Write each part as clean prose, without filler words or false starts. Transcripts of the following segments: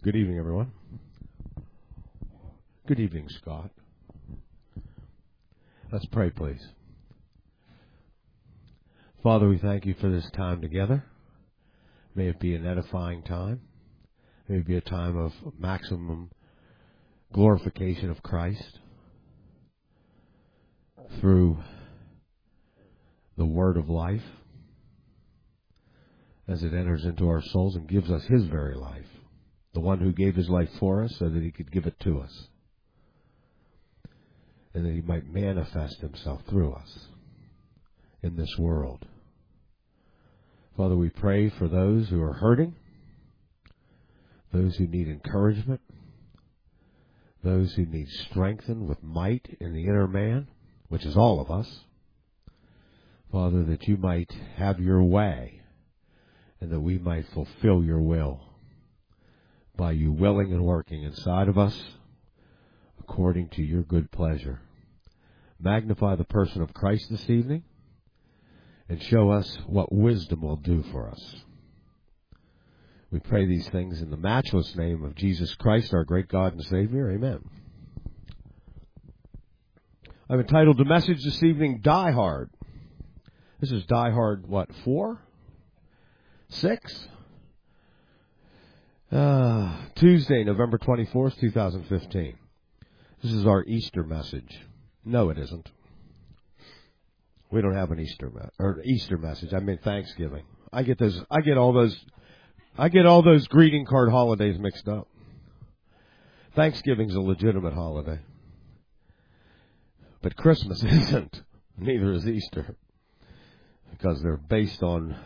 Good evening, everyone. Good evening, Scott. Let's pray, please. Father, we thank you for this time together. May it be an edifying time. May it be a time of maximum glorification of Christ through the word of life as it enters into our souls and gives us his very life, the one who gave his life for us so that he could give it to us, and that he might manifest himself through us in this world. Father, we pray for those who are hurting, those who need encouragement, those who need strengthened with might in the inner man, which is all of us. Father, that you might have your way and that we might fulfill your will by you willing and working inside of us according to your good pleasure. Magnify the person of Christ this evening and show us what wisdom will do for us. We pray these things in the matchless name of Jesus Christ, our great God and Savior. Amen. I've entitled the message this evening, Die Hard. This is Die Hard, what, 4? 6? Tuesday, November 24th, 2015. This is our Easter message. No, it isn't. We don't have an Easter message. I mean Thanksgiving. I get all those greeting card holidays mixed up. Thanksgiving's a legitimate holiday. But Christmas isn't. Neither is Easter. Because they're based on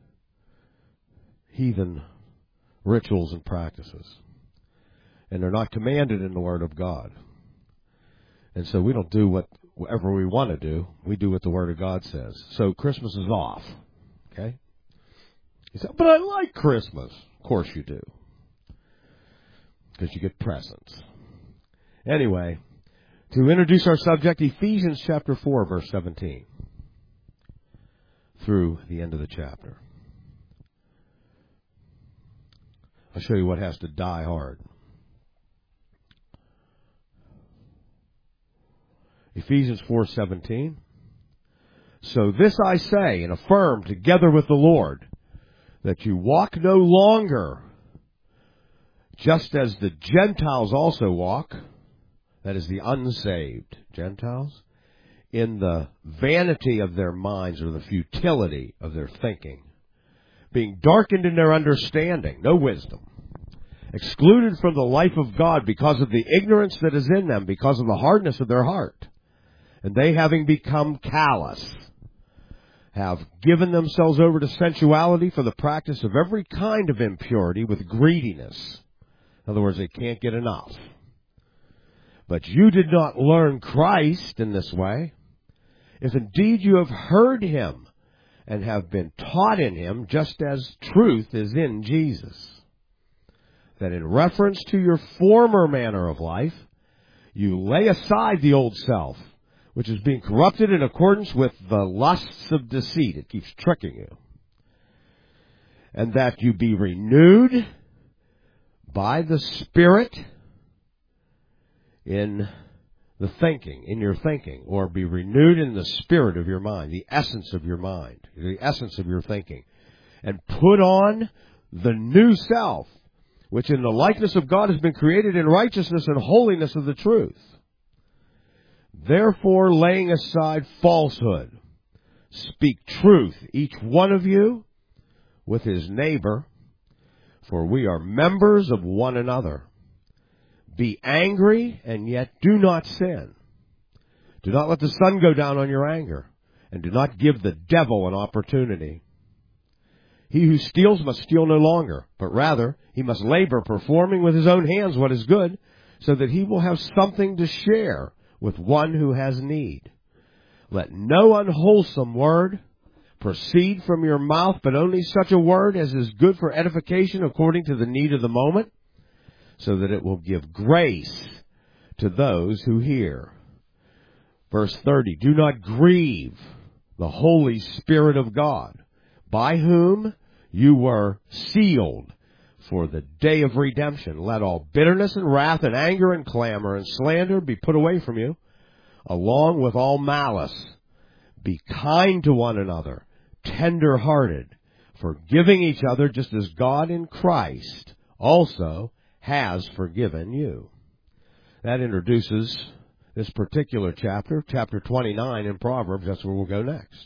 heathen rituals and practices. And they're not commanded in the Word of God. And so we don't do whatever we want to do. We do what the Word of God says. So Christmas is off. Okay? You say, but I like Christmas. Of course you do. Because you get presents. Anyway, to introduce our subject, Ephesians chapter 4, verse 17. Through the end of the chapter. I'll show you what has to die hard. Ephesians 4:17. So this I say and affirm together with the Lord, that you walk no longer just as the Gentiles also walk, that is the unsaved Gentiles, in the vanity of their minds or the futility of their thinking, being darkened in their understanding, no wisdom, excluded from the life of God because of the ignorance that is in them, because of the hardness of their heart. And they, having become callous, have given themselves over to sensuality for the practice of every kind of impurity with greediness. In other words, they can't get enough. But you did not learn Christ in this way, if indeed you have heard him and have been taught in him, just as truth is in Jesus, that in reference to your former manner of life, you lay aside the old self, which is being corrupted in accordance with the lusts of deceit. It keeps tricking you. And that you be renewed by the Spirit in the thinking, in your thinking, or be renewed in the spirit of your mind, the essence of your mind, the essence of your thinking, and put on the new self, which in the likeness of God has been created in righteousness and holiness of the truth. Therefore, laying aside falsehood, speak truth, each one of you, with his neighbor, for we are members of one another. Be angry, and yet do not sin. Do not let the sun go down on your anger, and do not give the devil an opportunity. He who steals must steal no longer, but rather he must labor, performing with his own hands what is good, so that he will have something to share with one who has need. Let no unwholesome word proceed from your mouth, but only such a word as is good for edification according to the need of the moment, so that it will give grace to those who hear. Verse 30, do not grieve the Holy Spirit of God, by whom you were sealed for the day of redemption. Let all bitterness and wrath and anger and clamor and slander be put away from you, along with all malice. Be kind to one another, tender-hearted, forgiving each other just as God in Christ also has forgiven you. That introduces this particular chapter, chapter 29 in Proverbs. That's where we'll go next.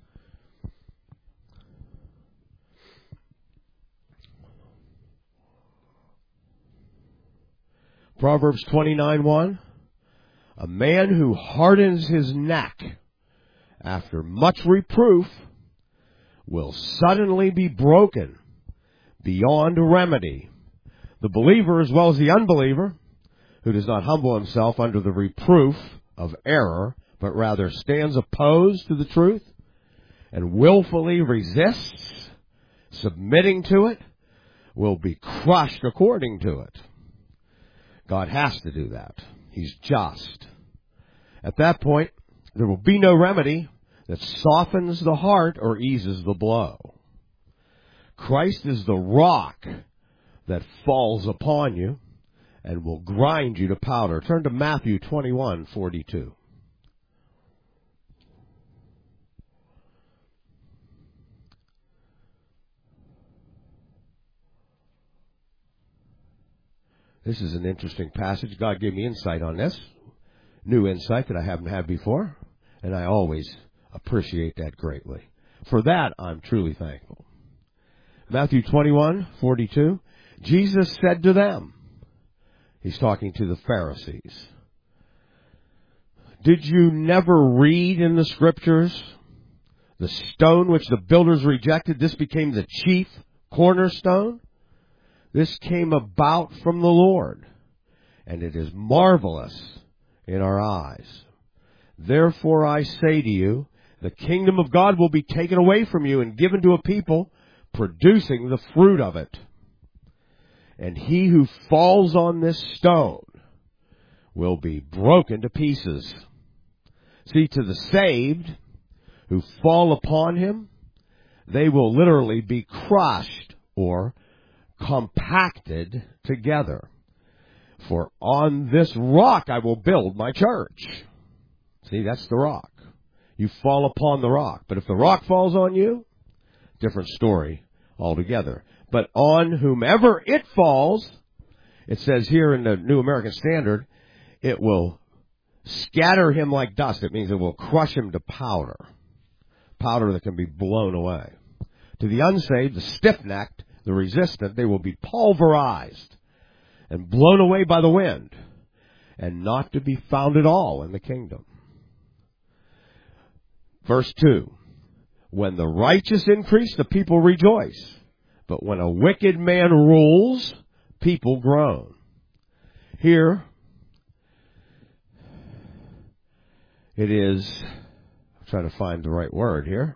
Proverbs 29:1. A man who hardens his neck after much reproof will suddenly be broken beyond remedy. The believer as well as the unbeliever, who does not humble himself under the reproof of error, but rather stands opposed to the truth and willfully resists submitting to it, will be crushed according to it. God has to do that. He's just. At that point, there will be no remedy that softens the heart or eases the blow. Christ is the rock that falls upon you and will grind you to powder. Turn to Matthew 21:42. This is an interesting passage. God gave me insight on this. New insight that I haven't had before. And I always appreciate that greatly. For that, I'm truly thankful. Matthew 21:42. Jesus said to them, he's talking to the Pharisees, did you never read in the Scriptures, the stone which the builders rejected, this became the chief cornerstone? This came about from the Lord, and it is marvelous in our eyes. Therefore I say to you, the kingdom of God will be taken away from you and given to a people producing the fruit of it. And he who falls on this stone will be broken to pieces. See, to the saved who fall upon him, they will literally be crushed or compacted together. For on this rock I will build my church. See, that's the rock. You fall upon the rock. But if the rock falls on you, different story altogether. But on whomever it falls, it says here in the New American Standard, it will scatter him like dust. It means it will crush him to powder. Powder that can be blown away. To the unsaved, the stiff-necked, the resistant, they will be pulverized and blown away by the wind and not to be found at all in the kingdom. Verse 2, when the righteous increase, the people rejoice. But when a wicked man rules, people groan. Here, it is, I'm trying to find the right word here.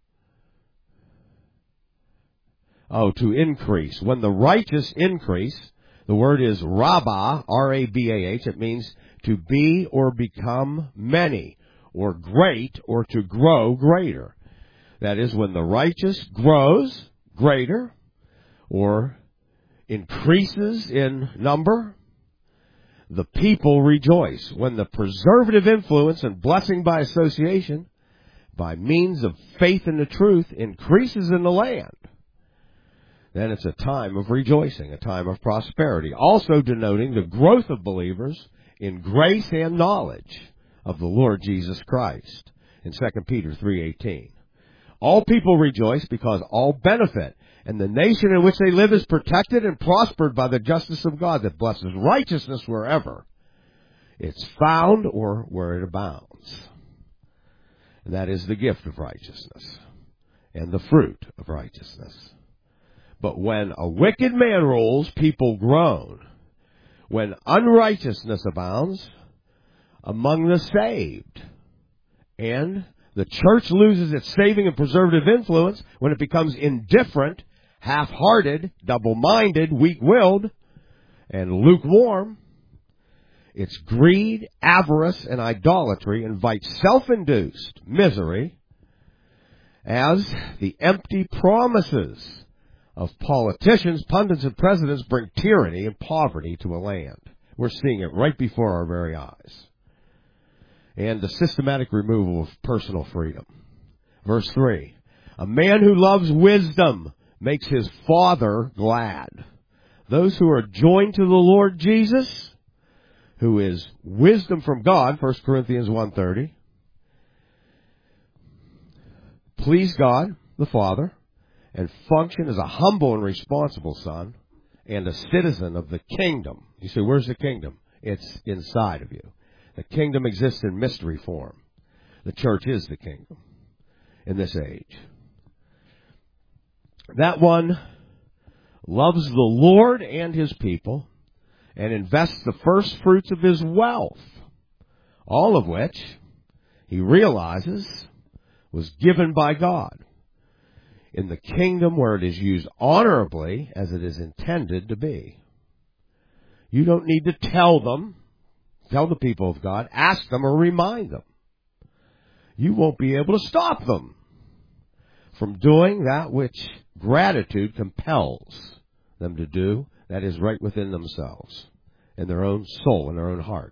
Oh, to increase. When the righteous increase, the word is rabah, R-A-B-A-H. It means to be or become many, or great, or to grow greater. That is, when the righteous grows greater, or increases in number, the people rejoice. When the preservative influence and blessing by association, by means of faith in the truth, increases in the land, then it's a time of rejoicing, a time of prosperity, also denoting the growth of believers in grace and knowledge of the Lord Jesus Christ in 2 Peter 3:18. All people rejoice because all benefit, and the nation in which they live is protected and prospered by the justice of God that blesses righteousness wherever it's found or where it abounds. And that is the gift of righteousness and the fruit of righteousness. But when a wicked man rules, people groan. When unrighteousness abounds among the saved, and the church loses its saving and preservative influence when it becomes indifferent, half-hearted, double-minded, weak-willed, and lukewarm, its greed, avarice, and idolatry invite self-induced misery as the empty promises of politicians, pundits, and presidents bring tyranny and poverty to a land. We're seeing it right before our very eyes. And the systematic removal of personal freedom. Verse 3, a man who loves wisdom makes his father glad. Those who are joined to the Lord Jesus, who is wisdom from God, 1 Corinthians 1:30, please God, the Father, and function as a humble and responsible son and a citizen of the kingdom. You say, where's the kingdom? It's inside of you. The kingdom exists in mystery form. The church is the kingdom in this age. That one loves the Lord and his people and invests the first fruits of his wealth, all of which he realizes was given by God in the kingdom where it is used honorably as it is intended to be. You don't need to tell the people of God, ask them or remind them. You won't be able to stop them from doing that which gratitude compels them to do, that is right within themselves, in their own soul, in their own heart.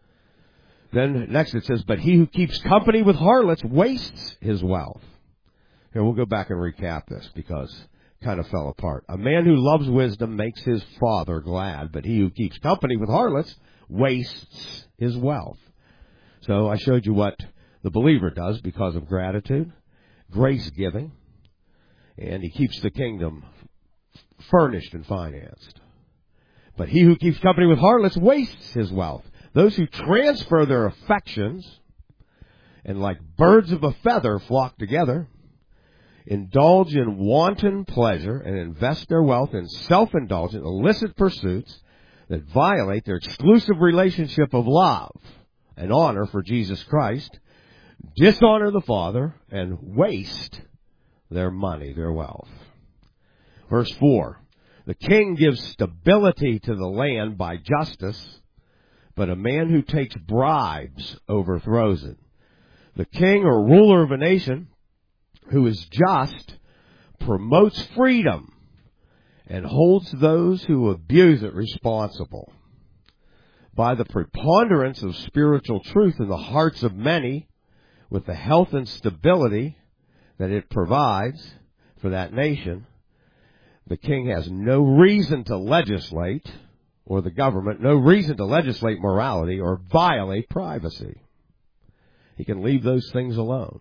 Then next it says, but he who keeps company with harlots wastes his wealth. Here, we'll go back and recap this because it kind of fell apart. A man who loves wisdom makes his father glad, but he who keeps company with harlots wastes his wealth. So I showed you what the believer does because of gratitude, grace giving, and he keeps the kingdom furnished and financed. But he who keeps company with harlots wastes his wealth. Those who transfer their affections and like birds of a feather flock together, indulge in wanton pleasure and invest their wealth in self-indulgent, illicit pursuits that violate their exclusive relationship of love and honor for Jesus Christ, dishonor the Father, and waste their money, their wealth. Verse 4, the king gives stability to the land by justice, but a man who takes bribes overthrows it. The king or ruler of a nation who is just promotes freedom and holds those who abuse it responsible. By the preponderance of spiritual truth in the hearts of many, with the health and stability that it provides for that nation, the king has no reason to legislate, or the government, no reason to legislate morality or violate privacy. He can leave those things alone.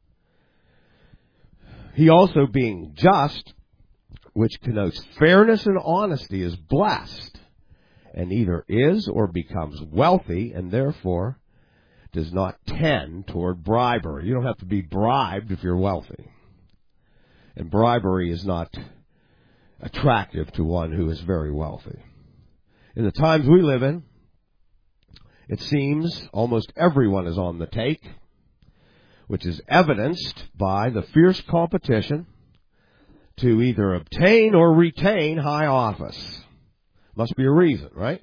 He also, being just, which connotes fairness and honesty, is blessed, and either is or becomes wealthy, and therefore does not tend toward bribery. You don't have to be bribed if you're wealthy. And bribery is not attractive to one who is very wealthy. In the times we live in, it seems almost everyone is on the take, which is evidenced by the fierce competition to either obtain or retain high office. Must be a reason, right?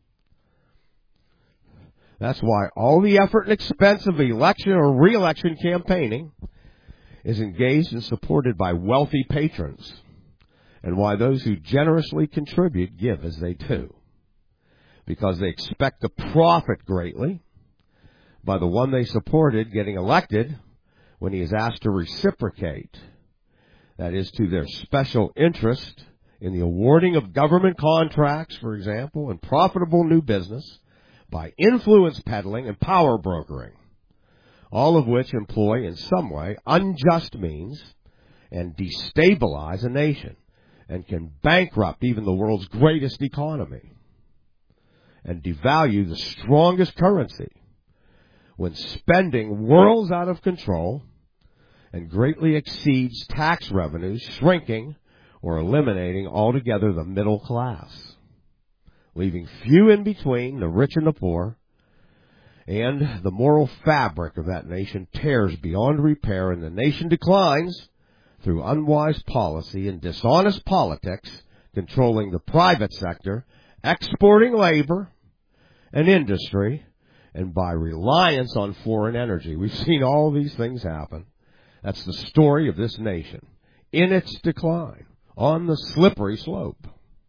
That's why all the effort and expense of election or re-election campaigning is engaged and supported by wealthy patrons, and why those who generously contribute give as they do, because they expect to profit greatly by the one they supported getting elected when he is asked to reciprocate. That is, to their special interest in the awarding of government contracts, for example, and profitable new business by influence peddling and power brokering, all of which employ in some way unjust means and destabilize a nation and can bankrupt even the world's greatest economy and devalue the strongest currency when spending whirls out of control and greatly exceeds tax revenues, shrinking or eliminating altogether the middle class, leaving few in between, the rich and the poor, and the moral fabric of that nation tears beyond repair, and the nation declines through unwise policy and dishonest politics, controlling the private sector, exporting labor and industry, and by reliance on foreign energy. We've seen all these things happen. That's the story of this nation in its decline. on the slippery slope.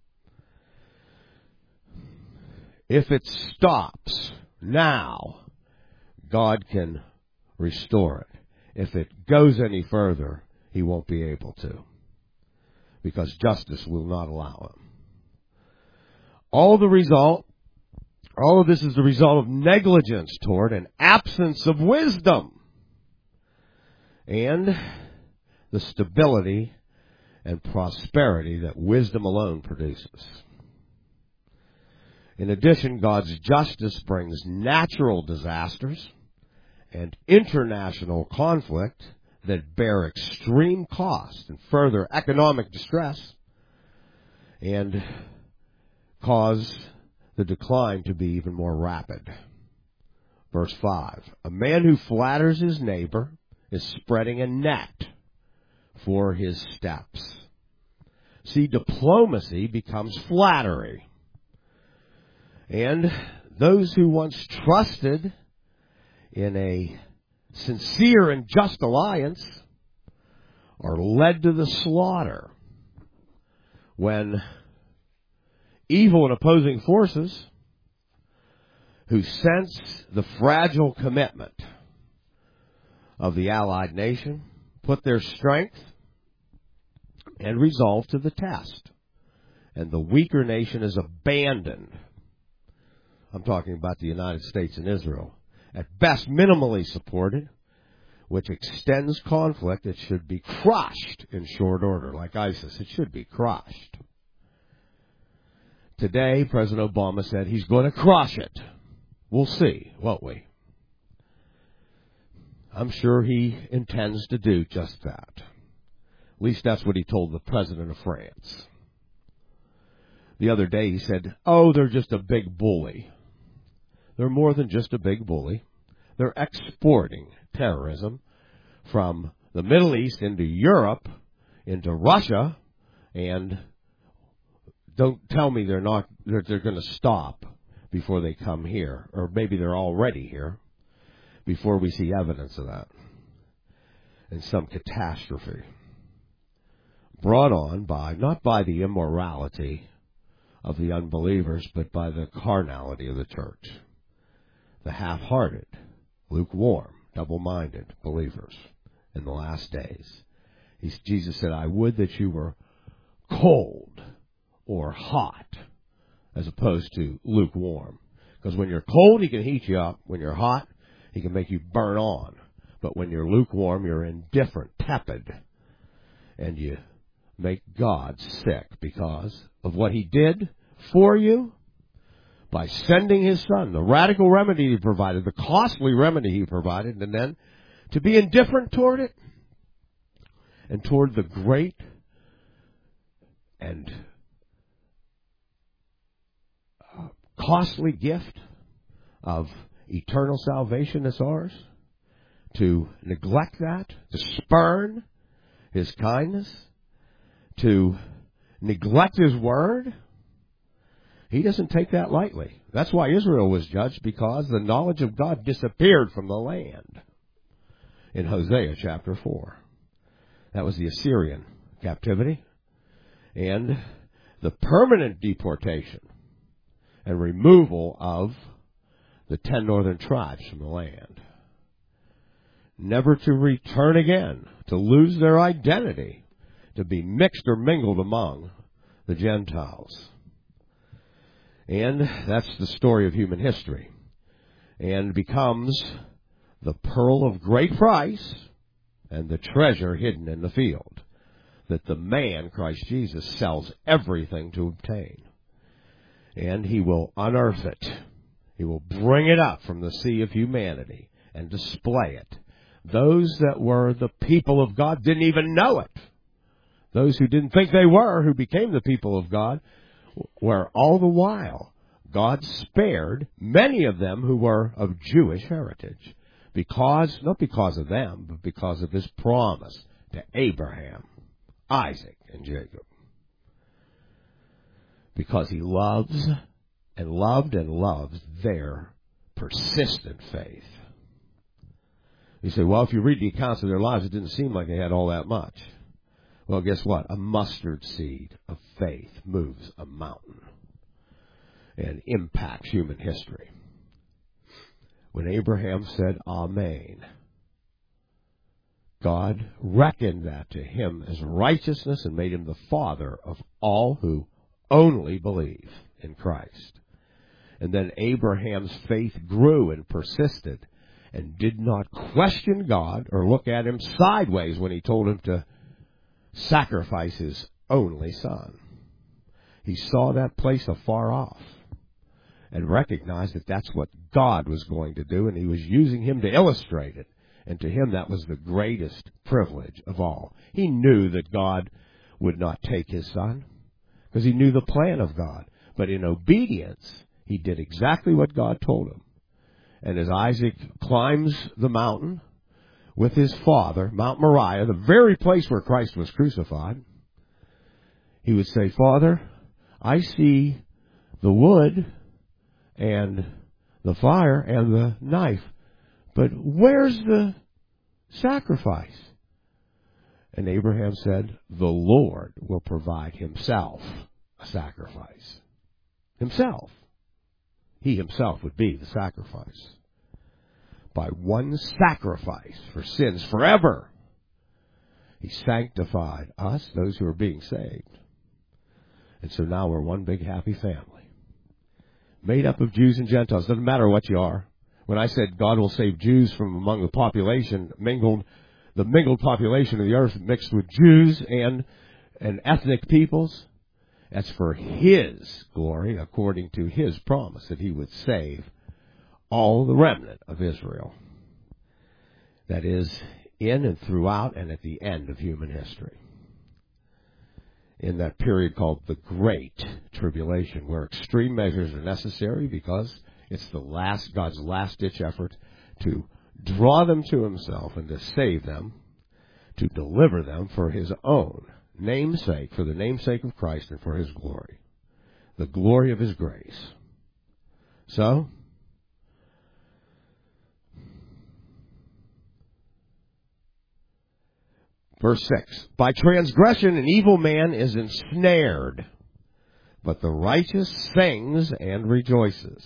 If it stops now, God can restore it. If it goes any further, He won't be able to, because justice will not allow him. All of this is the result of negligence toward an absence of wisdom and the stability and prosperity that wisdom alone produces. In addition, God's justice brings natural disasters and international conflict that bear extreme cost and further economic distress and cause the decline to be even more rapid. Verse 5, a man who flatters his neighbor is spreading a net for his steps. See, diplomacy becomes flattery. And those who once trusted in a sincere and just alliance are led to the slaughter when evil and opposing forces who sense the fragile commitment of the allied nation put their strength and resolve to the test, and the weaker nation is abandoned. I'm talking about the United States and Israel. At best, minimally supported, which extends conflict. It should be crushed in short order, like ISIS. It should be crushed. Today, President Obama said he's going to crush it. We'll see, won't we? I'm sure he intends to do just that. At least that's what he told the president of France. The other day he said, they're just a big bully. They're more than just a big bully. They're exporting terrorism from the Middle East into Europe, into Russia, and don't tell me they're going to stop before they come here, or maybe they're already here, before we see evidence of that, and some catastrophe brought on by, not by the immorality of the unbelievers, but by the carnality of the church, the half-hearted, lukewarm, double-minded believers in the last days. Jesus said, I would that you were cold or hot, as opposed to lukewarm. Because when you're cold, he can heat you up. When you're hot, he can make you burn on. But when you're lukewarm, you're indifferent, tepid. And you make God sick because of what he did for you by sending his son, the radical remedy he provided, the costly remedy he provided, and then to be indifferent toward it and toward the great and costly gift of eternal salvation as ours, to neglect that, to spurn his kindness, to neglect his word. He doesn't take that lightly. That's why Israel was judged, because the knowledge of God disappeared from the land in Hosea chapter 4. That was the Assyrian captivity and the permanent deportation and removal of the 10 northern tribes from the land, never to return again, to lose their identity, to be mixed or mingled among the Gentiles. And that's the story of human history, and becomes the pearl of great price and the treasure hidden in the field that the man, Christ Jesus, sells everything to obtain. And he will unearth it. He will bring it up from the sea of humanity and display it. Those that were the people of God didn't even know it. Those who didn't think they were, who became the people of God, where all the while God spared many of them who were of Jewish heritage. Not because of them, but because of his promise to Abraham, Isaac, and Jacob. Because he loves and loved and loves their persistent faith. You say, well, if you read the accounts of their lives, it didn't seem like they had all that much. Well, guess what? A mustard seed of faith moves a mountain and impacts human history. When Abraham said, Amen, God reckoned that to him as righteousness and made him the father of all who only believe in Christ. And then Abraham's faith grew and persisted and did not question God or look at him sideways when he told him to sacrifice his only son. He saw that place afar off and recognized that that's what God was going to do, and he was using him to illustrate it. And to him, that was the greatest privilege of all. He knew that God would not take his son because he knew the plan of God. But in obedience, he did exactly what God told him. And as Isaac climbs the mountain with his father, Mount Moriah, the very place where Christ was crucified, he would say, Father, I see the wood and the fire and the knife, but where's the sacrifice? And Abraham said, the Lord will provide himself a sacrifice. Himself. He himself would be the sacrifice. By one sacrifice for sins forever, he sanctified us, those who are being saved. And so now we're one big happy family. Made up of Jews and Gentiles. Doesn't matter what you are. When I said God will save Jews from among the population, the mingled population of the earth mixed with Jews and ethnic peoples, that's for his glory, according to his promise that he would save all the remnant of Israel. That is, in and throughout and at the end of human history. In that period called the Great Tribulation, where extreme measures are necessary because it's God's last-ditch effort to draw them to himself and to save them, to deliver them for his own namesake, for the namesake of Christ and for his glory, the glory of his grace. So, verse 6, by transgression an evil man is ensnared, but the righteous sings and rejoices.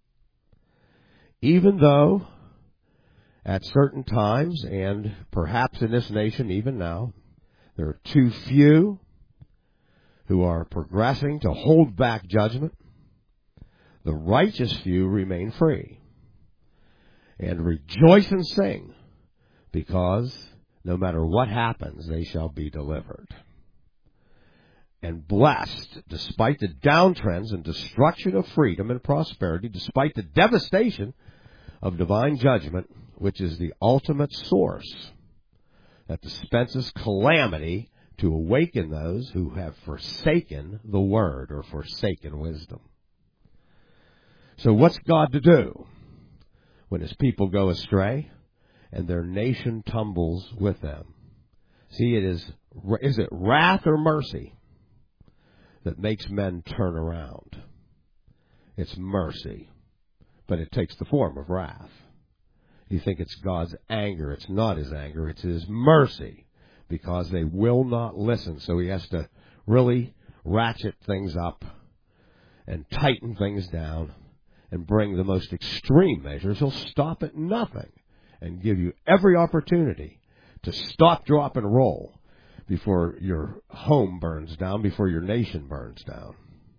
Even though at certain times, and perhaps in this nation even now, there are too few who are progressing to hold back judgment, the righteous few remain free and rejoice and sing, because no matter what happens, they shall be delivered. And blessed, despite the downtrends and destruction of freedom and prosperity, despite the devastation of divine judgment, which is the ultimate source that dispenses calamity to awaken those who have forsaken the word or forsaken wisdom. So what's God to do when his people go astray and their nation tumbles with them? See, is it wrath or mercy that makes men turn around? It's mercy, but it takes the form of wrath. You think it's God's anger. It's not his anger. It's his mercy, because they will not listen. So he has to really ratchet things up and tighten things down and bring the most extreme measures. He'll stop at nothing and give you every opportunity to stop, drop, and roll before your home burns down, before your nation burns down.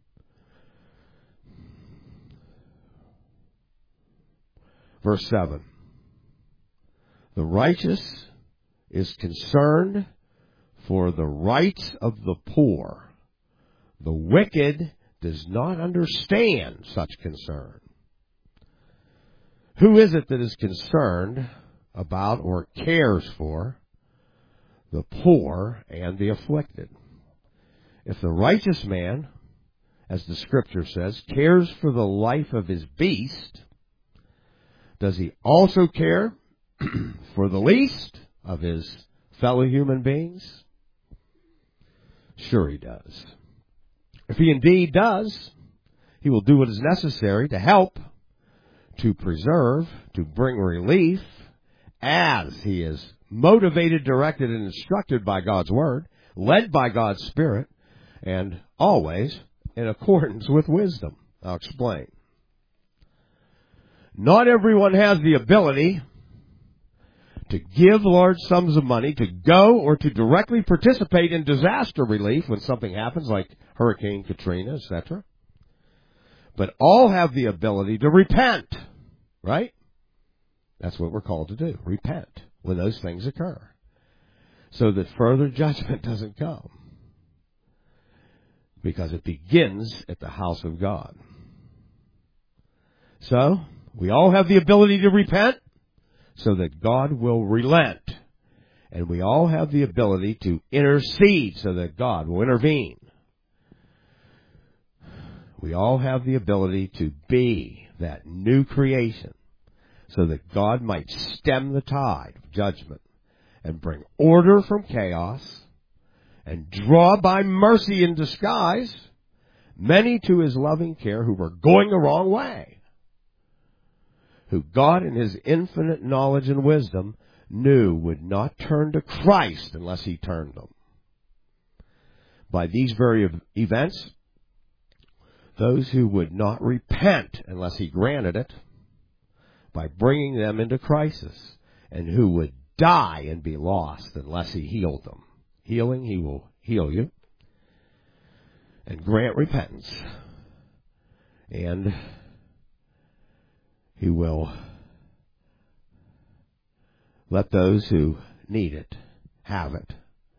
Verse 7. The righteous is concerned for the rights of the poor. The wicked does not understand such concern. Who is it that is concerned about or cares for the poor and the afflicted? If the righteous man, as the Scripture says, cares for the life of his beast, does he also care for the least of his fellow human beings? Sure he does. If he indeed does, he will do what is necessary to help, to preserve, to bring relief, as he is motivated, directed, and instructed by God's Word. led by God's Spirit, and always in accordance with wisdom. I'll explain. Not everyone has the ability to give large sums of money, to go or to directly participate in disaster relief when something happens, like Hurricane Katrina, etc. But all have the ability to repent, right? That's what we're called to do, repent when those things occur, so that further judgment doesn't come, because it begins at the house of God. So, we all have the ability to repent, so that God will relent. And we all have the ability to intercede so that God will intervene. We all have the ability to be that new creation so that God might stem the tide of judgment and bring order from chaos and draw by mercy in disguise many to his loving care who were going the wrong way, who God in his infinite knowledge and wisdom knew would not turn to Christ unless he turned them. By these very events, those who would not repent unless he granted it, by bringing them into crisis, and who would die and be lost unless he healed them. Healing, he will heal you and grant repentance. And he will let those who need it have it.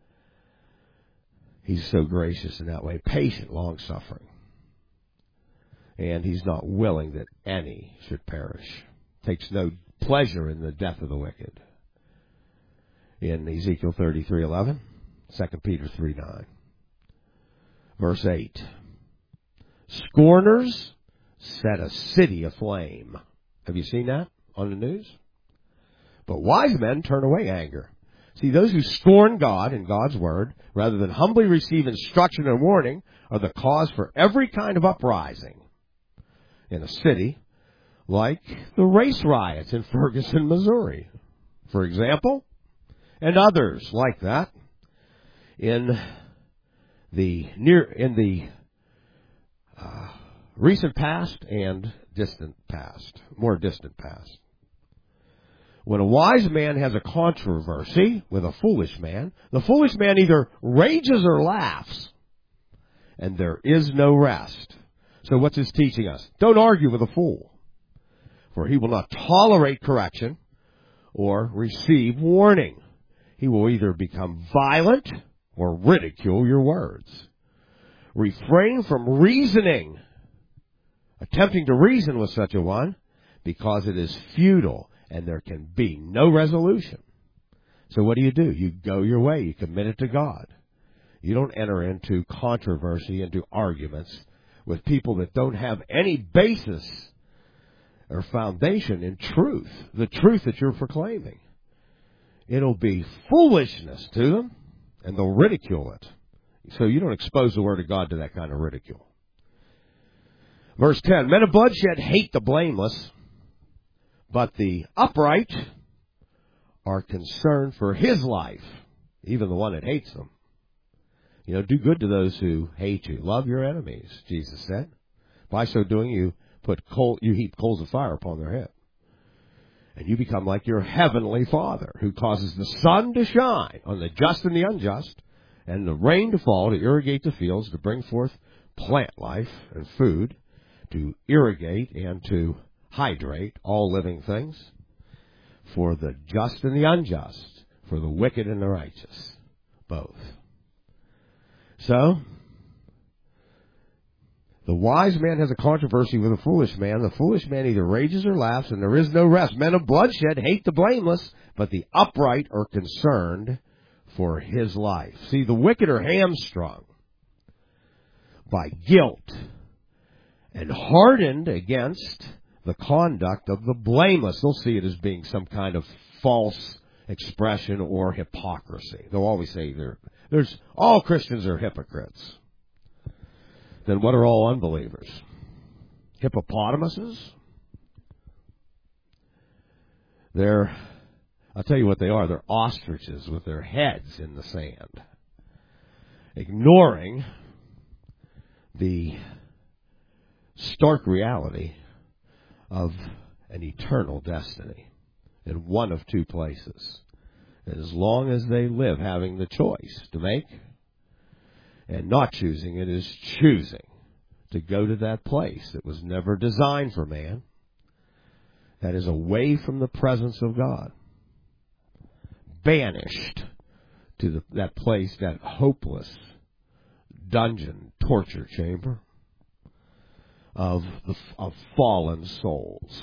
He's so gracious in that way, patient, long-suffering. And he's not willing that any should perish. Takes no pleasure in the death of the wicked. In Ezekiel 33:11, 2 Peter 3:9. Verse 8. Scorners set a city aflame. Have you seen that on the news? But wise men turn away anger. See, those who scorn God and God's word, rather than humbly receive instruction and warning, are the cause for every kind of uprising in a city, like the race riots in Ferguson, Missouri, for example, and others like that in the recent past and distant past, more distant past. When a wise man has a controversy with a foolish man, the foolish man either rages or laughs, and there is no rest. So what's this teaching us? Don't argue with a fool, for he will not tolerate correction or receive warning. He will either become violent or ridicule your words. Refrain from reasoning, attempting to reason with such a one, because it is futile and there can be no resolution. So what do? You go your way. You commit it to God. You don't enter into controversy, into arguments with people that don't have any basis or foundation in truth, the truth that you're proclaiming. It'll be foolishness to them, and they'll ridicule it. So you don't expose the Word of God to that kind of ridicule. Verse 10, men of bloodshed hate the blameless, but the upright are concerned for his life, even the one that hates them. You know, do good to those who hate you. Love your enemies, Jesus said. By so doing, you heap coals of fire upon their head. And you become like your heavenly Father, who causes the sun to shine on the just and the unjust, and the rain to fall to irrigate the fields, to bring forth plant life and food, to irrigate and to hydrate all living things, for the just and the unjust, for the wicked and the righteous, both. So, the wise man has a controversy with a foolish man. The foolish man either rages or laughs, and there is no rest. Men of bloodshed hate the blameless, but the upright are concerned for his life. See, the wicked are hamstrung by guilt and hardened against the conduct of the blameless. They'll see it as being some kind of false expression or hypocrisy. They'll always say all Christians are hypocrites. Then what are all unbelievers? Hippopotamuses? I'll tell you what they are. They're ostriches with their heads in the sand. ignoring the stark reality of an eternal destiny in one of two places. And as long as they live having the choice to make and not choosing it is choosing to go to that place that was never designed for man, that is away from the presence of God, banished to that place, that hopeless dungeon, torture chamber of fallen souls.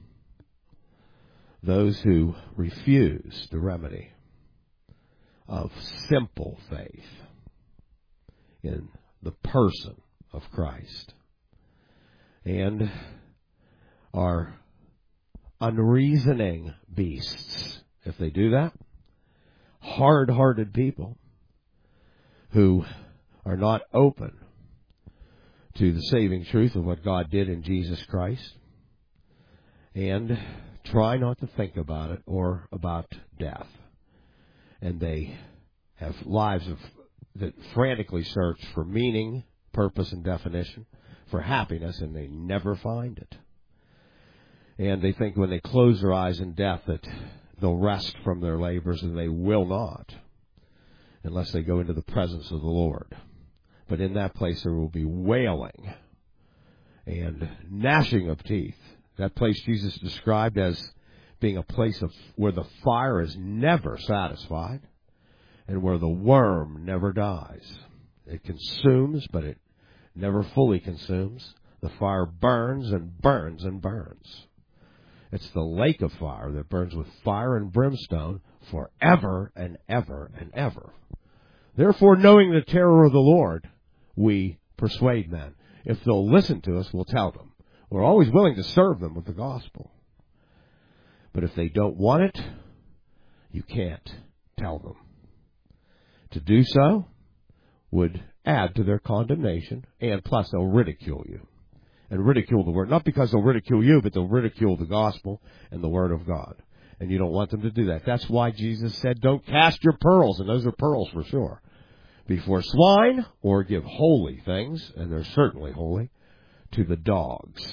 Those who refuse the remedy of simple faith in the person of Christ and are unreasoning beasts. If they do that, hard-hearted people who are not open to the saving truth of what God did in Jesus Christ and try not to think about it or about death. And they have lives that frantically search for meaning, purpose, and definition, for happiness, and they never find it. And they think when they close their eyes in death that they'll rest from their labors, and they will not unless they go into the presence of the Lord. But in that place there will be wailing and gnashing of teeth. That place Jesus described as being a place where the fire is never satisfied and where the worm never dies. It consumes, but it never fully consumes. The fire burns and burns and burns. It's the lake of fire that burns with fire and brimstone forever and ever and ever. Therefore, knowing the terror of the Lord, we persuade men. If they'll listen to us, we'll tell them. We're always willing to serve them with the gospel. But if they don't want it, you can't tell them. To do so would add to their condemnation, and plus they'll ridicule you. And ridicule the word. Not because they'll ridicule you, but they'll ridicule the gospel and the word of God. And you don't want them to do that. That's why Jesus said, don't cast your pearls, and those are pearls for sure, before swine, or give holy things, and they're certainly holy, to the dogs.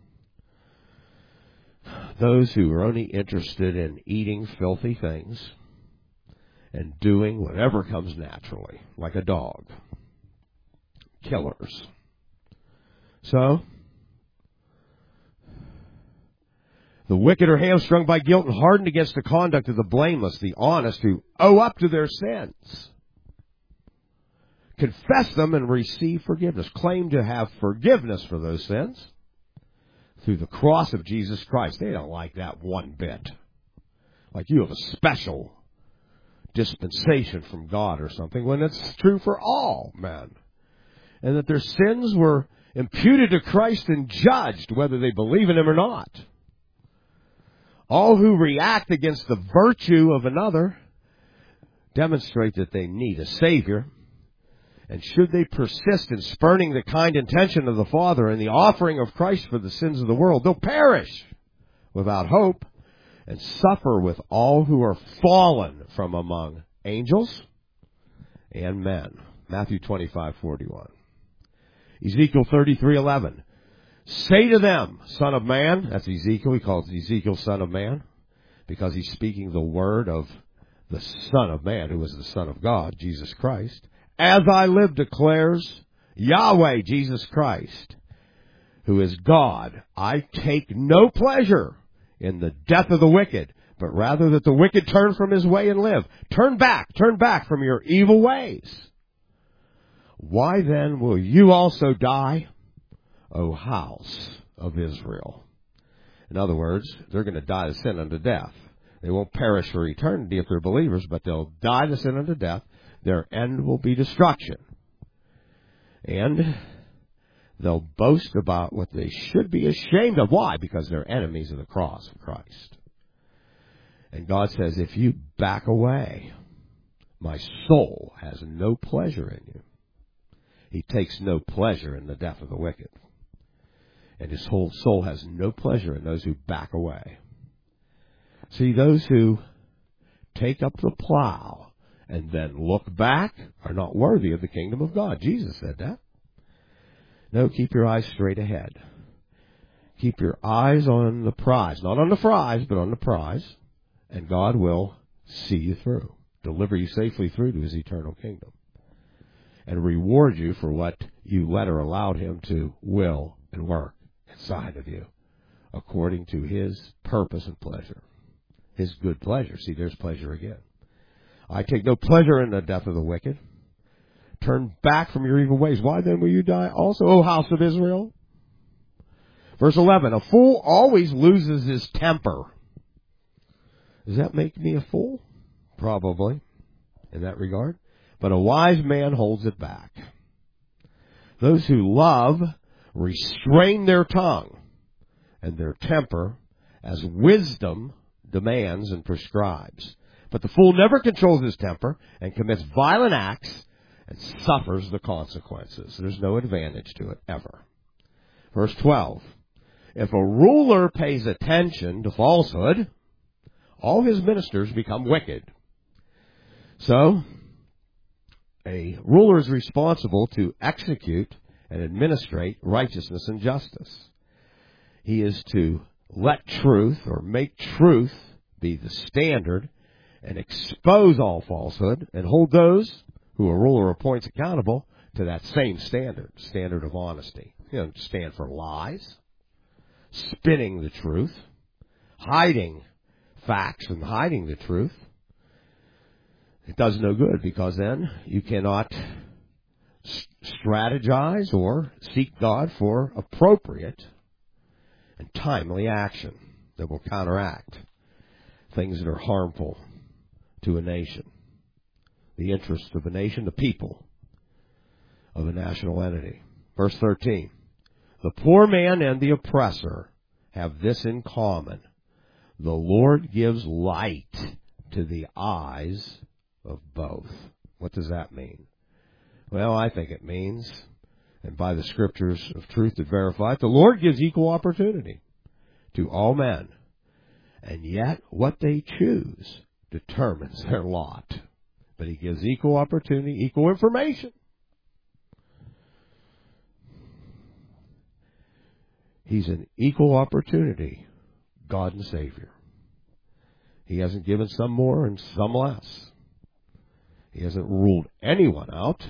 Those who are only interested in eating filthy things and doing whatever comes naturally, like a dog. Killers. So, the wicked are hamstrung by guilt and hardened against the conduct of the blameless, the honest, who owe up to their sins. Confess them and receive forgiveness. Claim to have forgiveness for those sins through the cross of Jesus Christ. They don't like that one bit. Like you have a special dispensation from God or something, when it's true for all men. And that their sins were imputed to Christ and judged, whether they believe in Him or not. All who react against the virtue of another demonstrate that they need a Savior. And should they persist in spurning the kind intention of the Father and the offering of Christ for the sins of the world, they'll perish without hope and suffer with all who are fallen from among angels and men. Matthew 25:41. Ezekiel 33:11. Say to them, Son of Man, that's Ezekiel, he calls Ezekiel Son of Man, because he's speaking the word of the Son of Man, who is the Son of God, Jesus Christ. As I live, declares Yahweh, Jesus Christ, who is God, I take no pleasure in the death of the wicked, but rather that the wicked turn from his way and live. Turn back from your evil ways. Why then will you also die, O house of Israel? In other words, they're going to die to sin unto death. They won't perish for eternity if they're believers, but they'll die to sin unto death. Their end will be destruction. And they'll boast about what they should be ashamed of. Why? Because they're enemies of the cross of Christ. And God says, if you back away, my soul has no pleasure in you. He takes no pleasure in the death of the wicked. And his whole soul has no pleasure in those who back away. See, those who take up the plow and then look back are not worthy of the kingdom of God. Jesus said that. No, keep your eyes straight ahead. Keep your eyes on the prize. Not on the fries, but on the prize. And God will see you through. Deliver you safely through to His eternal kingdom. And reward you for what you let or allowed Him to will and work inside of you, according to His purpose and pleasure. His good pleasure. See, there's pleasure again. I take no pleasure in the death of the wicked. Turn back from your evil ways. Why then will you die also, O house of Israel? Verse 11, a fool always loses his temper. Does that make me a fool? Probably, in that regard. But a wise man holds it back. Those who love restrain their tongue and their temper as wisdom demands and prescribes. But the fool never controls his temper and commits violent acts and suffers the consequences. There's no advantage to it, ever. Verse 12. If a ruler pays attention to falsehood, all his ministers become wicked. So, a ruler is responsible to execute and administrate righteousness and justice. He is to let truth or make truth be the standard and expose all falsehood and hold those who a ruler appoints accountable to that same standard of honesty. He doesn't stand for lies, spinning the truth, hiding facts and hiding the truth. It does no good, because then you cannot strategize or seek God for appropriate and timely action that will counteract things that are harmful to a nation, the interests of a nation, the people of a national entity. Verse 13, the poor man and the oppressor have this in common. The Lord gives light to the eyes of both. What does that mean? Well, I think it means, and by the scriptures of truth that verify it, the Lord gives equal opportunity to all men. And yet, what they choose determines their lot. But He gives equal opportunity, equal information. He's an equal opportunity God and Savior. He hasn't given some more and some less. He hasn't ruled anyone out,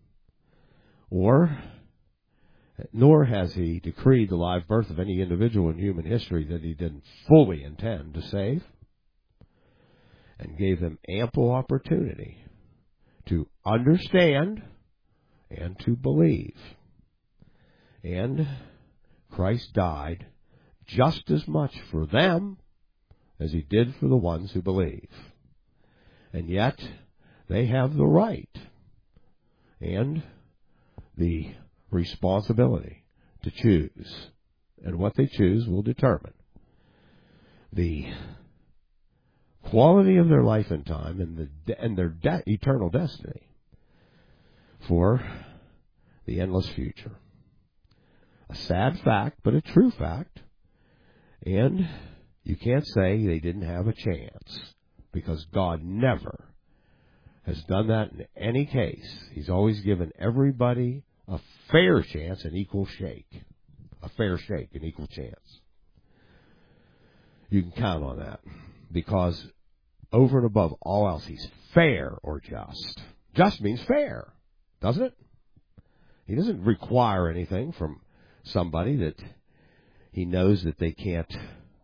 nor has He decreed the live birth of any individual in human history that He didn't fully intend to save, and gave them ample opportunity to understand and to believe. And Christ died just as much for them as He did for the ones who believe. And yet, they have the right and the responsibility to choose. And what they choose will determine the quality of their life and time and their eternal destiny for the endless future. A sad fact, but a true fact. And you can't say they didn't have a chance, because God never has done that in any case. He's always given everybody a fair chance, an equal shake. A fair shake, an equal chance. You can count on that, because over and above all else, He's fair or just. Just means fair, doesn't it? He doesn't require anything from somebody that He knows that they can't,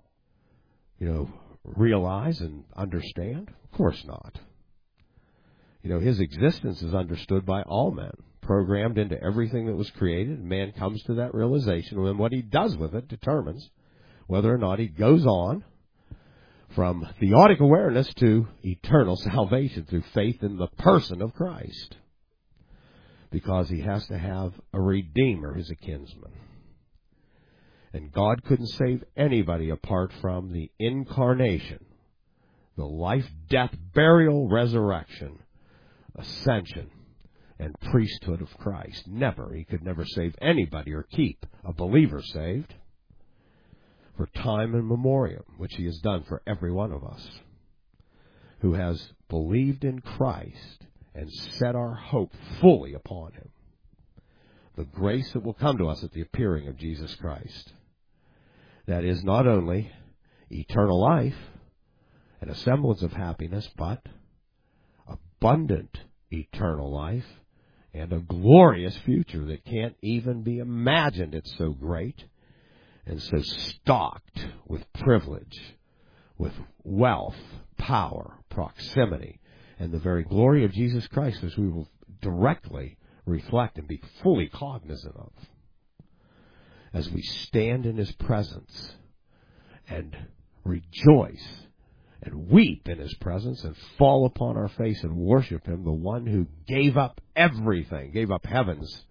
realize and understand. Of course not. His existence is understood by all men, programmed into everything that was created, and man comes to that realization, and then what he does with it determines whether or not he goes on from theodic awareness to eternal salvation through faith in the person of Christ. Because he has to have a Redeemer who's a kinsman. And God couldn't save anybody apart from the incarnation, the life, death, burial, resurrection, ascension, and priesthood of Christ. Never. He could never save anybody or keep a believer saved for time and memoriam, which He has done for every one of us. who has believed in Christ and set our hope fully upon him. The grace that will come to us at the appearing of Jesus Christ. That is not only eternal life and a semblance of happiness, but abundant eternal life and a glorious future that can't even be imagined. It's so great and so stocked with privilege, with wealth, power, proximity, and the very glory of Jesus Christ, as we will directly reflect and be fully cognizant of as we stand in his presence and rejoice and weep in his presence and fall upon our face and worship him, the one who gave up everything, gave up heaven's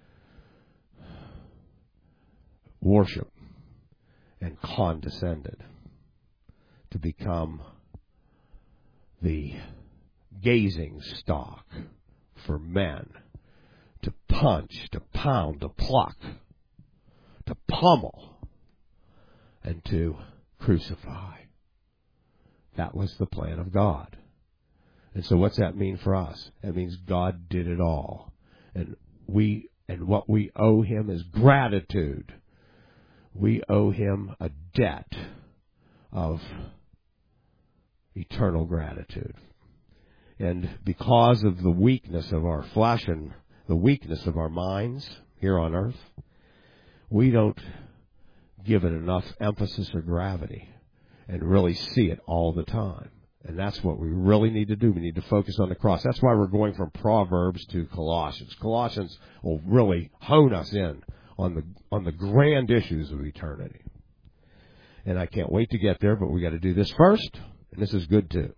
worship and condescended to become the gazing stock for men to punch, to pound, to pluck, to pummel, and to crucify. That was the plan of God. And so what's that mean for us? That means God did it all. And what we owe him is gratitude. We owe him a debt of eternal gratitude. And because of the weakness of our flesh and the weakness of our minds here on earth, we don't give it enough emphasis or gravity and really see it all the time. And that's what we really need to do. We need to focus on the cross. That's why we're going from Proverbs to Colossians. Colossians will really hone us in on the grand issues of eternity. And I can't wait to get there, but we got to do this first, and this is good too.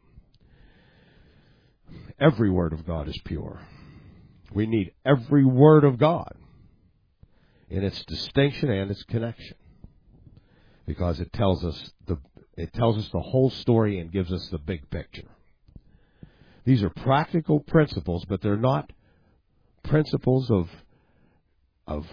Every word of God is pure. We need every word of God in its distinction and its connection, because it tells us the whole story and gives us the big picture. These are practical principles, but they're not principles of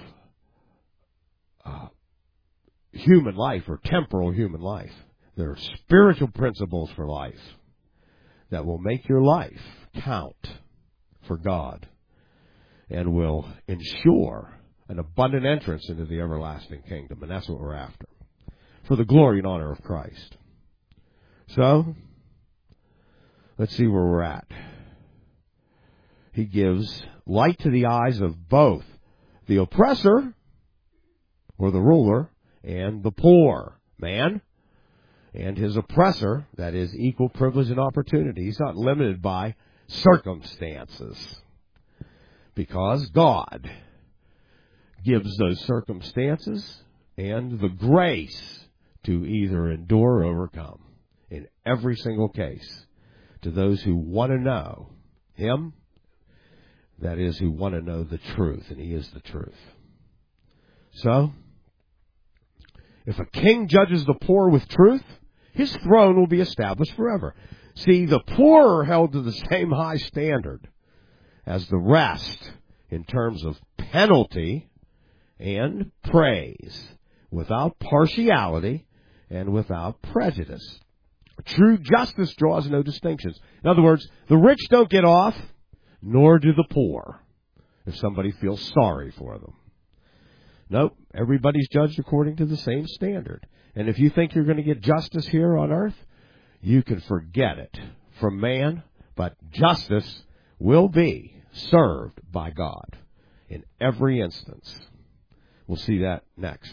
human life or temporal human life. They're spiritual principles for life that will make your life count for God and will ensure an abundant entrance into the everlasting kingdom. And that's what we're after, for the glory and honor of Christ. So, let's see where we're at. He gives light to the eyes of both the oppressor, or the ruler, and the poor man, and his oppressor, that is equal privilege and opportunity. He's not limited by circumstances, because God gives those circumstances and the grace to either endure or overcome in every single case to those who want to know him, that is, who want to know the truth, and he is the truth. So, if a king judges the poor with truth, his throne will be established forever. See, the poor are held to the same high standard as the rest in terms of penalty and praise, without partiality and without prejudice. True justice draws no distinctions. In other words, the rich don't get off, nor do the poor, if somebody feels sorry for them. Nope, everybody's judged according to the same standard. And if you think you're going to get justice here on earth, you can forget it from man, but justice will be served by God in every instance. We'll see that next.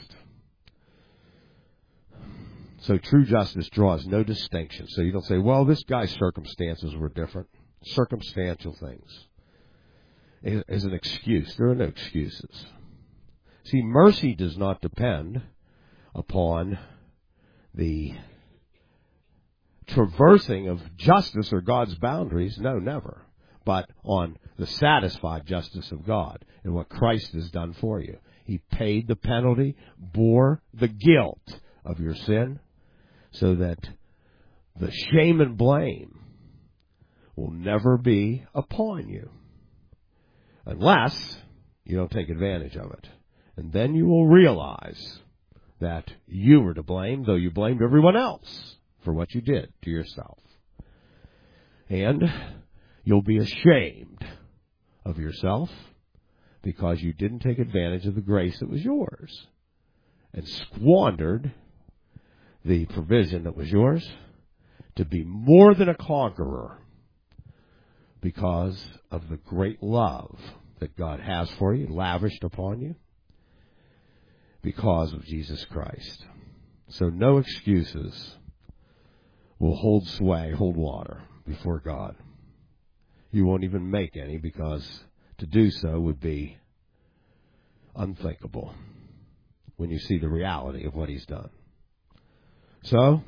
So true justice draws no distinction. So you don't say, well, this guy's circumstances were different. Circumstantial things is an excuse. There are no excuses. See, mercy does not depend upon the traversing of justice or God's boundaries. No, never. But on the satisfied justice of God and what Christ has done for you. He paid the penalty, bore the guilt of your sin, so that the shame and blame will never be upon you, unless you don't take advantage of it. And then you will realize that you were to blame, though you blamed everyone else for what you did to yourself. And you'll be ashamed of yourself because you didn't take advantage of the grace that was yours and squandered the provision that was yours to be more than a conqueror because of the great love that God has for you, lavished upon you, because of Jesus Christ. So no excuses will hold sway, hold water before God. You won't even make any, because to do so would be unthinkable when you see the reality of what He's done. So,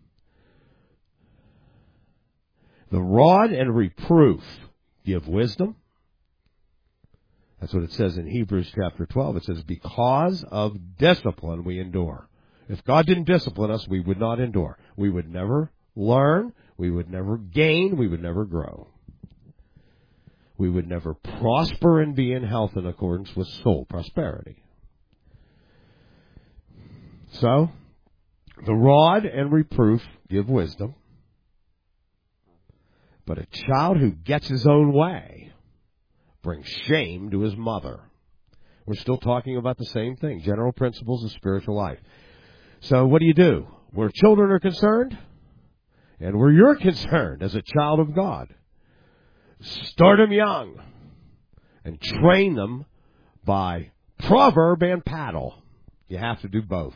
the rod and reproof give wisdom. That's what it says in Hebrews chapter 12. It says, because of discipline we endure. If God didn't discipline us, we would not endure. We would never learn. We would never gain. We would never grow. We would never prosper and be in health in accordance with soul prosperity. So, the rod and reproof give wisdom. But a child who gets his own way brings shame to his mother. We're still talking about the same thing, general principles of spiritual life. So what do? Where children are concerned, and where you're concerned as a child of God, start them young and train them by proverb and paddle. You have to do both.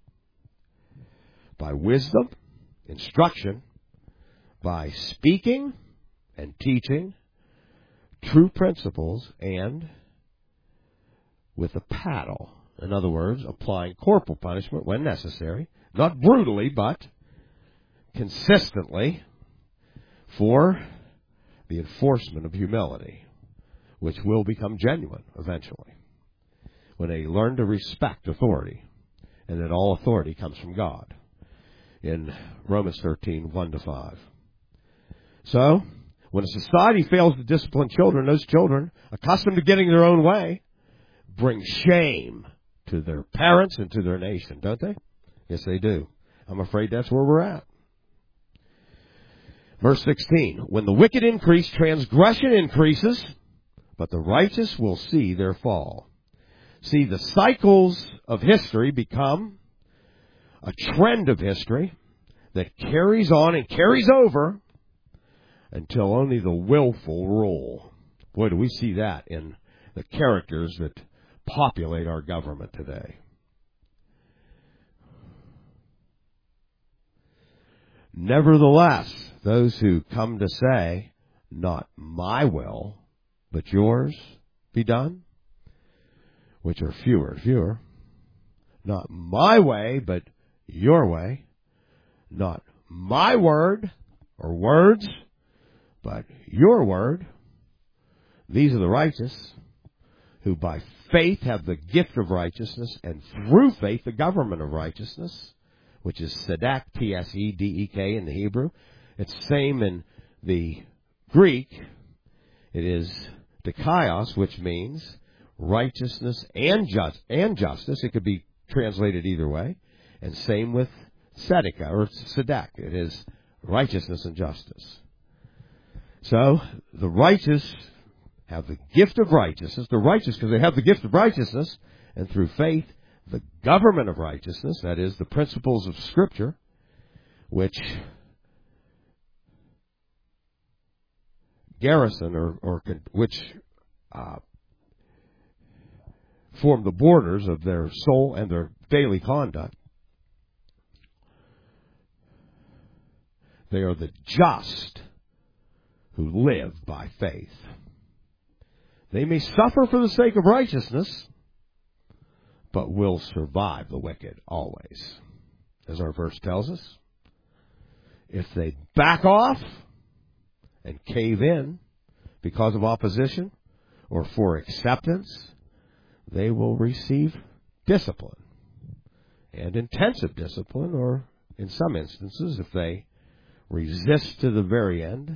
By wisdom, instruction, by speaking and teaching true principles, and with a paddle. In other words, applying corporal punishment when necessary, not brutally, but consistently, for the enforcement of humility, which will become genuine eventually, when they learn to respect authority, and that all authority comes from God, in Romans 13, 1-5. So, when a society fails to discipline children, those children, accustomed to getting their own way, bring shame to their parents and to their nation, don't they? Yes, they do. I'm afraid that's where we're at. Verse 16, when the wicked increase, transgression increases, but the righteous will see their fall. See, the cycles of history become a trend of history that carries on and carries over until only the willful rule. Boy, do we see that in the characters that populate our government today. Nevertheless, those who come to say, not my will, but yours be done, which are fewer and fewer, not my way, but your way, not my word or words, but your word. These are the righteous, who by faith have the gift of righteousness, and through faith the government of righteousness, which is Tzedek, T-S-E-D-E-K in the Hebrew. It's the same in the Greek. It is Dikaios, which means righteousness and justice. It could be translated either way. And same with Tzedekah, or Tzedek. It is righteousness and justice. So, the righteous have the gift of righteousness. They're righteous because they have the gift of righteousness. And through faith, the government of righteousness, that is, the principles of Scripture, which garrison or which form the borders of their soul and their daily conduct. They are the just who live by faith. They may suffer for the sake of righteousness, but will survive the wicked always. As our verse tells us, if they back off and cave in because of opposition or for acceptance, they will receive discipline, and intensive discipline, or in some instances, if they resist to the very end,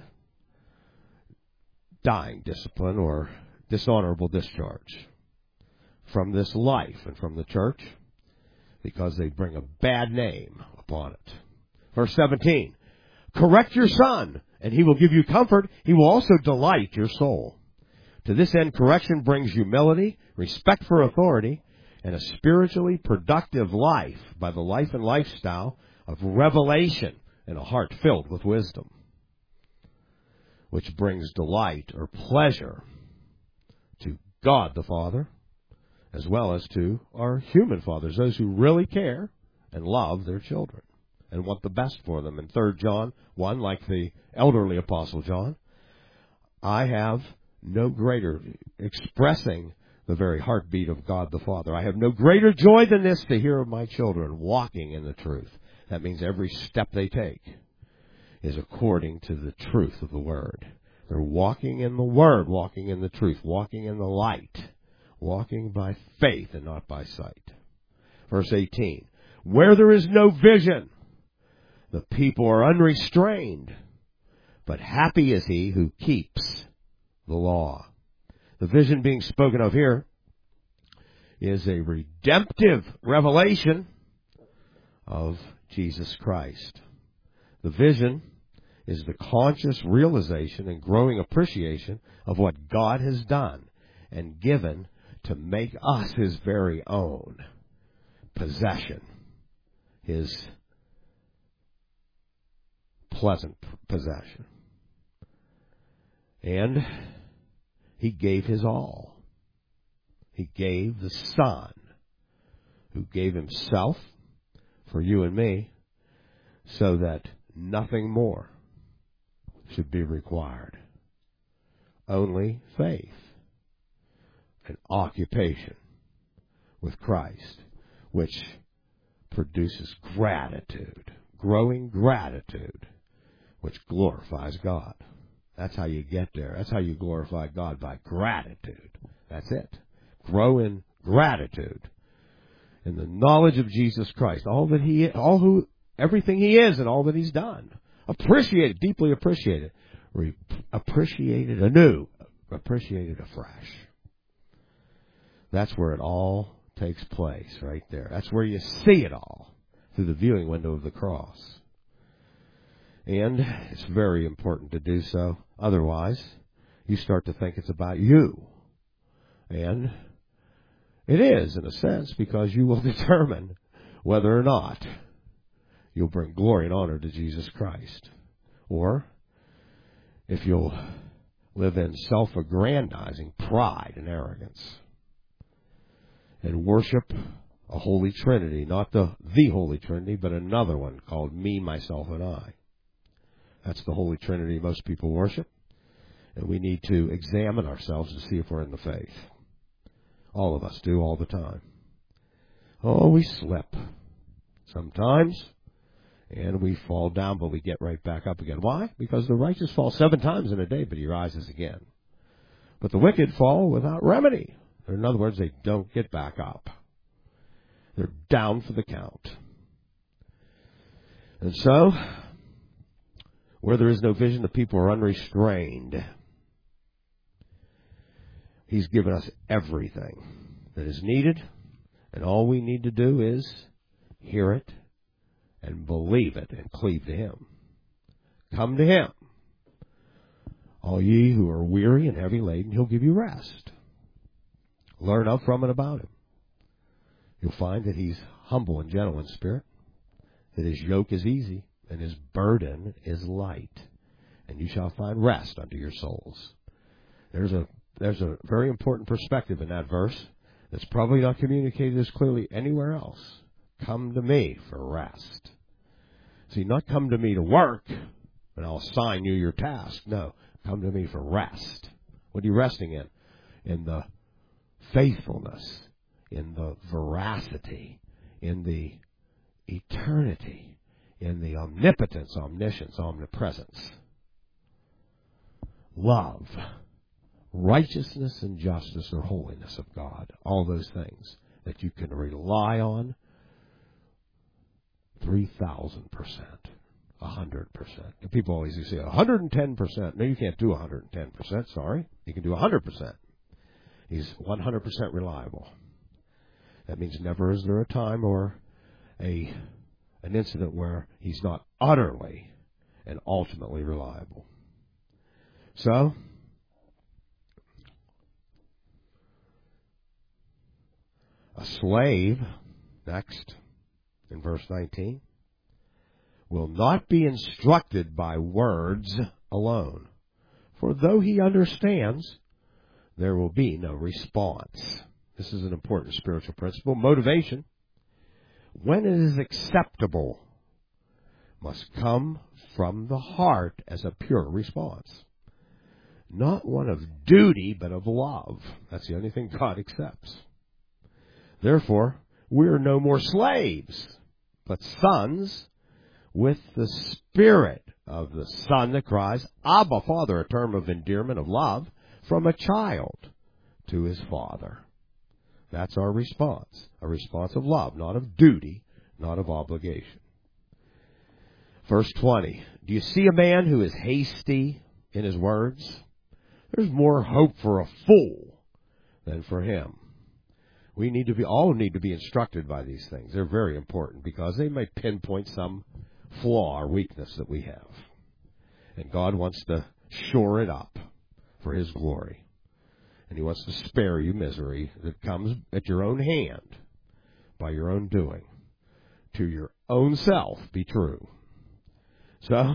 dying discipline or dishonorable discharge from this life and from the church, because they bring a bad name upon it. Verse 17, correct your son and He will give you comfort. He will also delight your soul. To this end, correction brings humility, respect for authority, and a spiritually productive life by the life and lifestyle of revelation and a heart filled with wisdom, which brings delight or pleasure to God the Father, as well as to our human fathers, those who really care and love their children and want the best for them. In 3 John 1, like the elderly Apostle John, I have no greater, expressing the very heartbeat of God the Father, I have no greater joy than this, to hear of my children walking in the truth. That means every step they take is according to the truth of the Word. They're walking in the Word, walking in the truth, walking in the light, walking by faith and not by sight. Verse 18, where there is no vision, the people are unrestrained, but happy is he who keeps the law. The vision being spoken of here is a redemptive revelation of Jesus Christ. The vision is the conscious realization and growing appreciation of what God has done and given to make us His very own possession, His pleasant possession. And He gave His all. He gave the Son, who gave Himself for you and me, so that nothing more should be required. Only faith and occupation with Christ, which produces gratitude, growing gratitude, which glorifies God. That's how you get there. That's how you glorify God, by gratitude. That's it. Grow in gratitude, in the knowledge of Jesus Christ, everything He is and all that He's done. Appreciate it, deeply appreciate it. Appreciate it anew, appreciate it afresh. That's where it all takes place, right there. That's where you see it all, through the viewing window of the cross. And it's very important to do so. Otherwise, you start to think it's about you. And it is, in a sense, because you will determine whether or not you'll bring glory and honor to Jesus Christ, or if you'll live in self-aggrandizing pride and arrogance and worship a Holy Trinity, not the Holy Trinity, but another one called me, myself, and I. That's the Holy Trinity most people worship, and we need to examine ourselves to see if we're in the faith. All of us do all the time. Oh, we slip sometimes, and we fall down, but we get right back up again. Why? Because the righteous fall 7 times in a day, but He rises again. But the wicked fall without remedy. In other words, they don't get back up. They're down for the count. And so, where there is no vision, the people are unrestrained. He's given us everything that is needed, and all we need to do is hear it and believe it and cleave to Him. Come to Him, all ye who are weary and heavy laden, He'll give you rest. Learn of, from, and about Him. You'll find that He's humble and gentle in spirit, that His yoke is easy and His burden is light, and you shall find rest unto your souls. There's a very important perspective in that verse that's probably not communicated as clearly anywhere else. Come to me for rest. See, not come to me to work and I'll assign you your task. No, come to me for rest. What are you resting in? In the faithfulness, in the veracity, in the eternity, in the omnipotence, omniscience, omnipresence, love, righteousness and justice or holiness of God. All those things that you can rely on 3,000%, 100%. And people always say 110%. No, you can't do 110%. Sorry. You can do 100%. He's 100% reliable. That means never is there a time or an incident where He's not utterly and ultimately reliable. So, a slave, next, in verse 19, will not be instructed by words alone, for though he understands, there will be no response. This is an important spiritual principle. Motivation, when it is acceptable, must come from the heart as a pure response. Not one of duty, but of love. That's the only thing God accepts. Therefore, we are no more slaves, but sons, with the spirit of the Son that cries, Abba, Father, a term of endearment, of love, from a child to his father. That's our response, a response of love, not of duty, not of obligation. Verse 20, do you see a man who is hasty in his words? There's more hope for a fool than for him. We all need to be instructed by these things. They're very important because they may pinpoint some flaw or weakness that we have. And God wants to shore it up for his glory. And he wants to spare you misery that comes at your own hand, by your own doing. To your own self be true. So,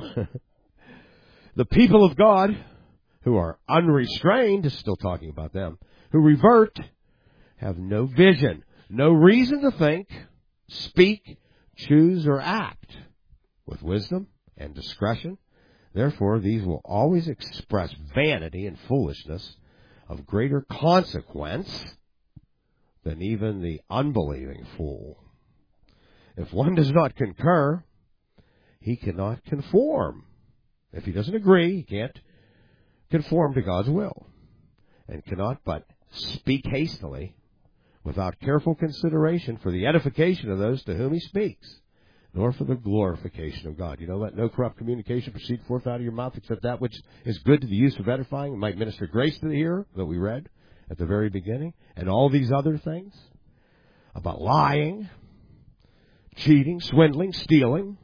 the people of God who are unrestrained, still talking about them, who revert, have no vision, no reason to think, speak, choose, or act with wisdom and discretion. Therefore, these will always express vanity and foolishness of greater consequence than even the unbelieving fool. If one does not concur, he cannot conform. If he doesn't agree, he can't conform to God's will, and cannot but speak hastily without careful consideration for the edification of those to whom he speaks, nor for the glorification of God. You know, let no corrupt communication proceed forth out of your mouth except that which is good to the use of edifying and might minister grace to the hearer, that we read at the very beginning, and all these other things about lying, cheating, swindling, stealing,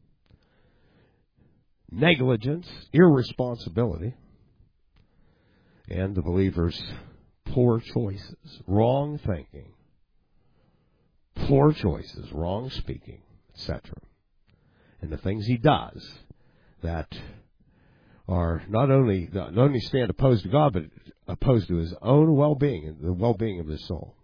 negligence, irresponsibility, and the believer's poor choices, wrong thinking, poor choices, wrong speaking, etc. And the things he does that are not only stand opposed to God, but opposed to his own well-being and the well-being of his soul.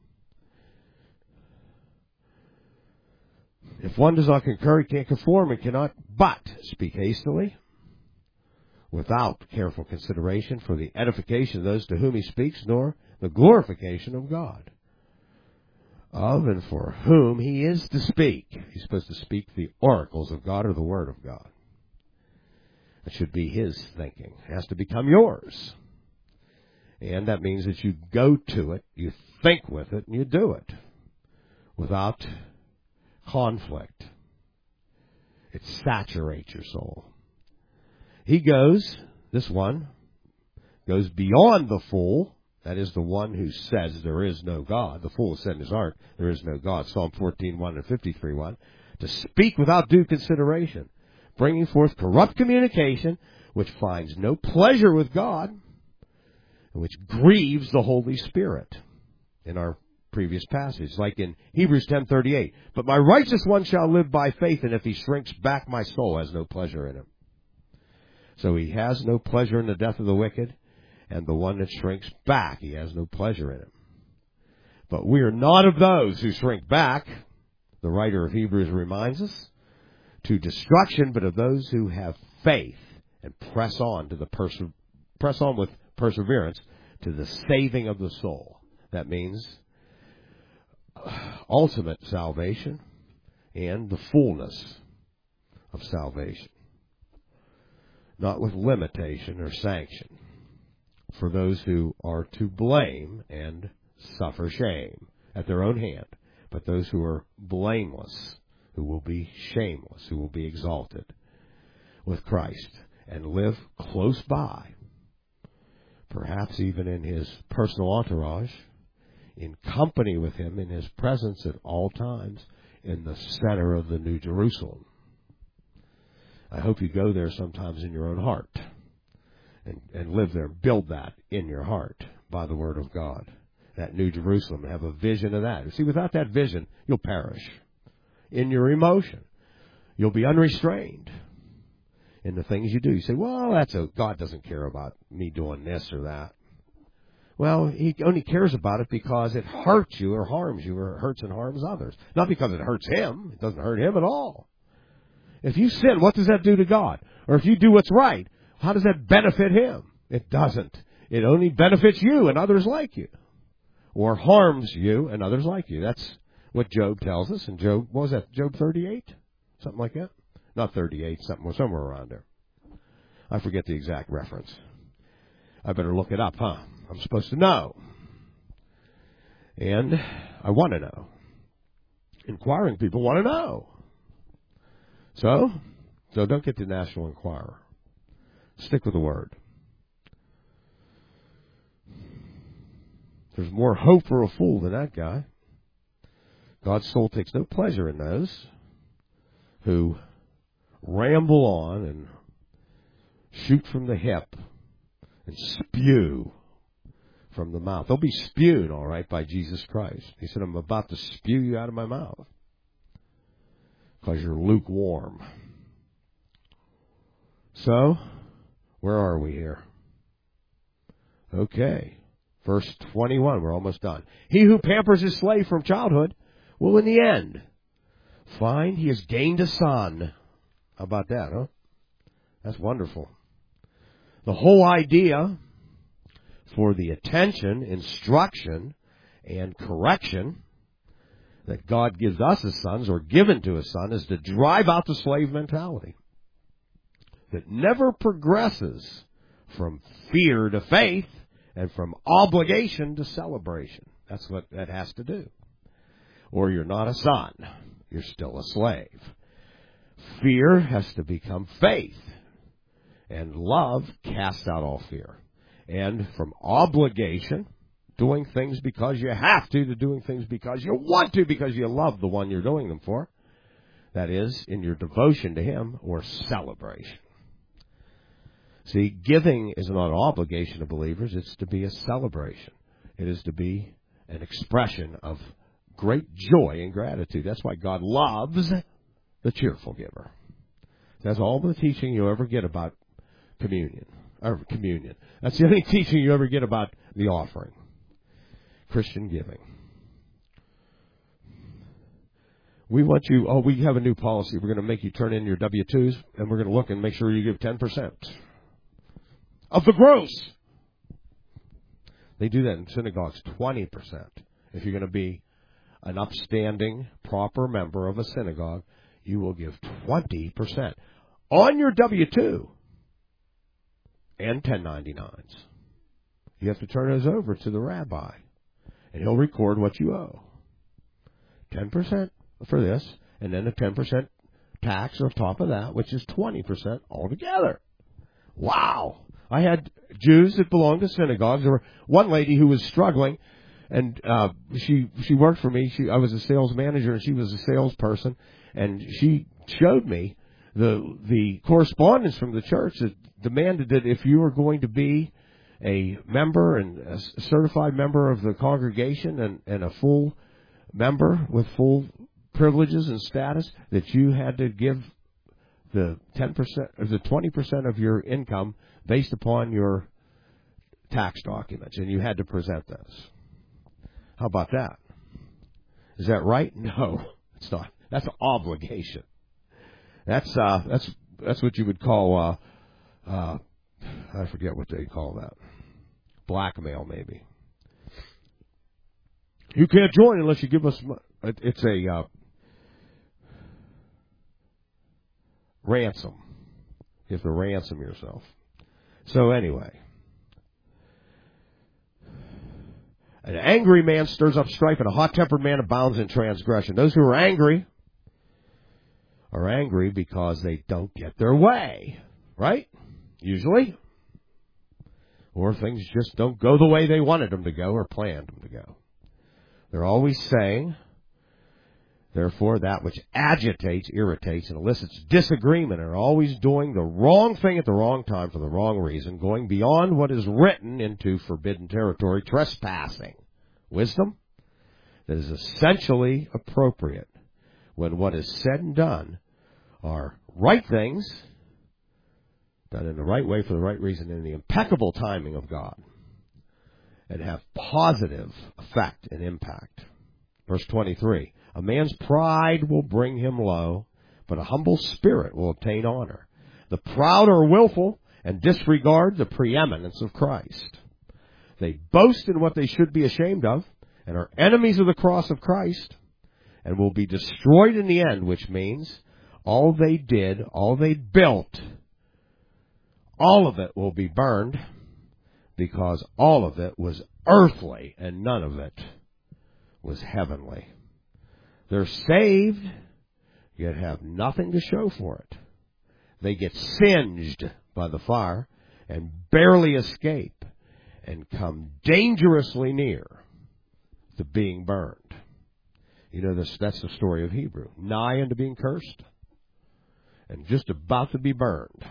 If one does not concur, he can't conform and cannot but speak hastily without careful consideration for the edification of those to whom he speaks, nor the glorification of God, of and for whom he is to speak. He's supposed to speak the oracles of God or the Word of God. It should be his thinking. It has to become yours. And that means that you go to it, you think with it, and you do it without conflict. It saturates your soul. This one goes beyond the fool, that is the one who says there is no God. The fool has said in his heart, there is no God. Psalm 14:1 and 53:1. To speak without due consideration, bringing forth corrupt communication, which finds no pleasure with God, and which grieves the Holy Spirit. In our previous passage, like in Hebrews 10:38. But my righteous one shall live by faith, and if he shrinks back, my soul has no pleasure in him. So he has no pleasure in the death of the wicked, and the one that shrinks back, he has no pleasure in him. But we are not of those who shrink back, the writer of Hebrews reminds us, to destruction, but of those who have faith and press on with perseverance to the saving of the soul. That means ultimate salvation and the fullness of salvation, not with limitation or sanction for those who are to blame and suffer shame at their own hand, but those who are blameless, who will be shameless, who will be exalted with Christ and live close by, perhaps even in his personal entourage, in company with him, in his presence at all times, in the center of the New Jerusalem. I hope you go there sometimes in your own heart and live there. Build that in your heart by the Word of God. That New Jerusalem, have a vision of that. See, without that vision, you'll perish in your emotion. You'll be unrestrained in the things you do. You say, well, God doesn't care about me doing this or that. Well, He only cares about it because it hurts you or harms you or hurts and harms others. Not because it hurts Him. It doesn't hurt Him at all. If you sin, what does that do to God? Or if you do what's right, how does that benefit Him? It doesn't. It only benefits you and others like you. Or harms you and others like you. That's what Job tells us. And Job, what was that? Job 38? Something like that? Not 38, somewhere around there. I forget the exact reference. I better look it up, huh? I'm supposed to know. And I want to know. Inquiring people want to know. So don't get the National Enquirer. Stick with the Word. There's more hope for a fool than that guy. God's soul takes no pleasure in those who ramble on and shoot from the hip and spew from the mouth. They'll be spewed, all right, by Jesus Christ. He said, I'm about to spew you out of my mouth because you're lukewarm. So, where are we here? Okay. Verse 21, we're almost done. He who pampers his slave from childhood will in the end find he has gained a son. How about that, huh? That's wonderful. The whole idea for the attention, instruction, and correction that God gives us as sons or given to His Son is to drive out the slave mentality that never progresses from fear to faith and from obligation to celebration. That's what that has to do. Or you're not a son. You're still a slave. Fear has to become faith. And love casts out all fear. And from obligation, doing things because you have to doing things because you want to, because you love the one you're doing them for. That is, in your devotion to Him or celebration. See, giving is not an obligation to believers. It's to be a celebration. It is to be an expression of great joy and gratitude. That's why God loves the cheerful giver. That's all the teaching you'll ever get about communion. That's the only teaching you ever get about the offering. Christian giving. We want you, we have a new policy. We're going to make you turn in your W-2s, and we're going to look and make sure you give 10% of the gross. They do that in synagogues, 20%. If you're going to be an upstanding, proper member of a synagogue, you will give 20% on your W-2 and 1099s. You have to turn those over to the rabbi, and he'll record what you owe. 10% for this, and then a 10% tax on top of that, which is 20% altogether. Wow! I had Jews that belonged to synagogues. There were one lady who was struggling, and she worked for me. I was a sales manager, and she was a salesperson, and she showed me the correspondence from the church that demanded that if you were going to be a member and a certified member of the congregation and a full member with full privileges and status, that you had to give the 10% or the 20% of your income based upon your tax documents, and you had to present those. How about that? Is that right? No, it's not. That's an obligation. That's what you would call I forget what they call that. Blackmail, maybe. You can't join unless you give us. It's a ransom. You have to ransom yourself. So anyway, an angry man stirs up strife, and a hot-tempered man abounds in transgression. Those who are angry because they don't get their way, right? Usually. Or things just don't go the way they wanted them to go or planned them to go. They're always saying Therefore, that which agitates, irritates, and elicits disagreement are always doing the wrong thing at the wrong time for the wrong reason, going beyond what is written into forbidden territory, trespassing. Wisdom that is essentially appropriate when what is said and done are right things, done in the right way for the right reason, in the impeccable timing of God, and have positive effect and impact. Verse 23, a man's pride will bring him low, but a humble spirit will obtain honor. The proud are willful and disregard the preeminence of Christ. They boast in what they should be ashamed of and are enemies of the cross of Christ and will be destroyed in the end, which means all they did, all they built, all of it will be burned because all of it was earthly and none of it was heavenly. They're saved, yet have nothing to show for it. They get singed by the fire and barely escape and come dangerously near to being burned. You know, that's the story of Hebrew. Nigh unto being cursed and just about to be burned.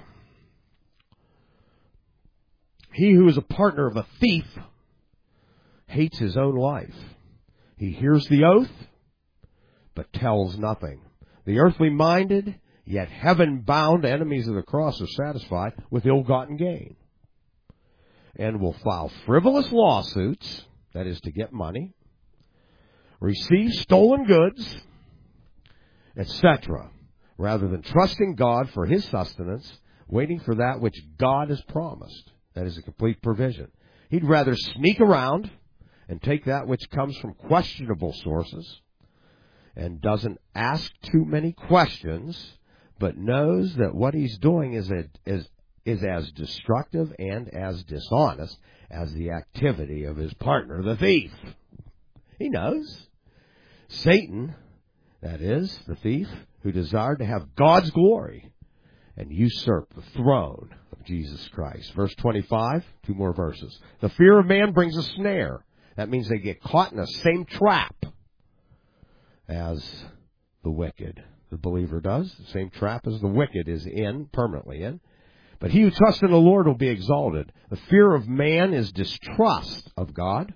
He who is a partner of a thief hates his own life. He hears the oath, but tells nothing. The earthly minded, yet heaven-bound enemies of the cross are satisfied with ill-gotten gain, and will file frivolous lawsuits, that is to get money, receive stolen goods, etc., rather than trusting God for his sustenance, waiting for that which God has promised. That is a complete provision. He'd rather sneak around and take that which comes from questionable sources and doesn't ask too many questions, but knows that what he's doing is as destructive and as dishonest as the activity of his partner, the thief. He knows. Satan, that is, the thief, who desired to have God's glory and usurp the throne of Jesus Christ. Verse 25, two more verses. The fear of man brings a snare. That means they get caught in the same trap as the wicked. The believer does. The same trap as the wicked is in, permanently in. But he who trusts in the Lord will be exalted. The fear of man is distrust of God.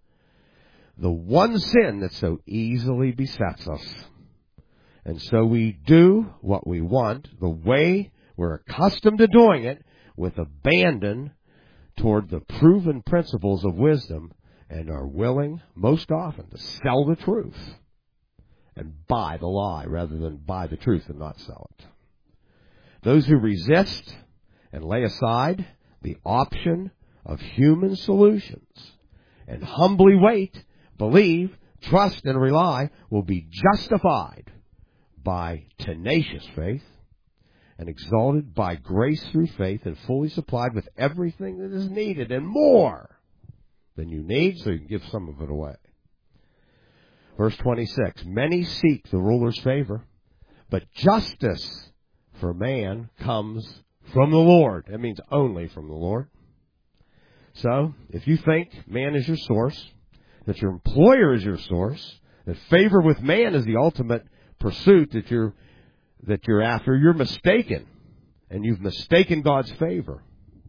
The one sin that so easily besets us. And so we do what we want, the way we're accustomed to doing it, with abandon toward the proven principles of wisdom, and are willing, most often, to sell the truth and buy the lie rather than buy the truth and not sell it. Those who resist and lay aside the option of human solutions and humbly wait, believe, trust, and rely will be justified by tenacious faith and exalted by grace through faith and fully supplied with everything that is needed and more than you need, so you can give some of it away. Verse 26, many seek the ruler's favor, but justice for man comes from the Lord. That means only from the Lord. So, if you think man is your source, that your employer is your source, that favor with man is the ultimate pursuit that you're after, you're mistaken. And you've mistaken God's favor.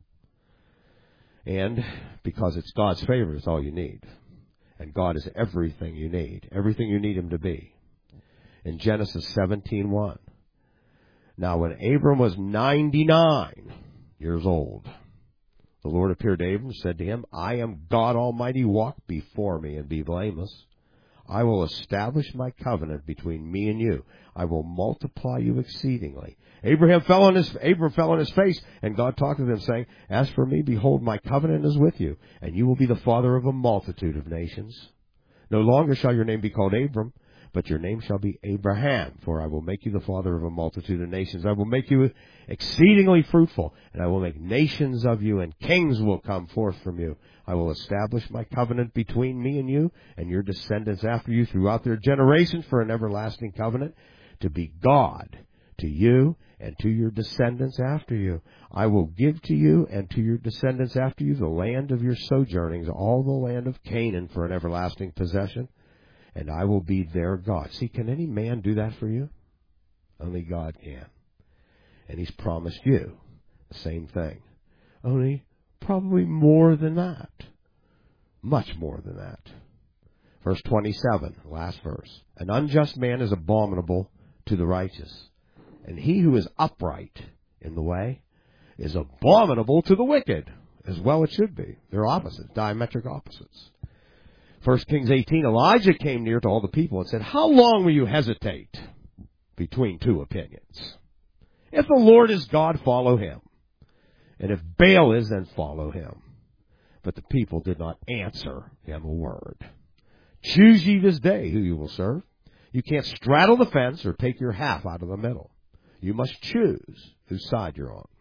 And because it's God's favor, it's all you need. And God is everything you need. Everything you need him to be. In Genesis 17:1. Now when Abram was 99 years old, the Lord appeared to Abram and said to him, I am God Almighty, walk before me and be blameless. I will establish my covenant between me and you. I will multiply you exceedingly. Abram fell on his face, and God talked to them, saying, as for me, behold, my covenant is with you, and you will be the father of a multitude of nations. No longer shall your name be called Abram, but your name shall be Abraham, for I will make you the father of a multitude of nations. I will make you exceedingly fruitful, and I will make nations of you, and kings will come forth from you. I will establish my covenant between me and you, and your descendants after you throughout their generations for an everlasting covenant, to be God to you and to your descendants after you. I will give to you and to your descendants after you the land of your sojournings, all the land of Canaan for an everlasting possession. and I will be their God. See, can any man do that for you? Only God can. And He's promised you the same thing. Only probably more than that. Much more than that. Verse 27, last verse. An unjust man is abominable to the righteous, and he who is upright in the way is abominable to the wicked. As well it should be. They're opposites, diametric opposites. 1 Kings 18, Elijah came near to all the people and said, how long will you hesitate between two opinions? If the Lord is God, follow Him. And if Baal is, then follow him. But the people did not answer him a word. Choose ye this day who you will serve. You can't straddle the fence or take your half out of the middle. You must choose whose side you're on.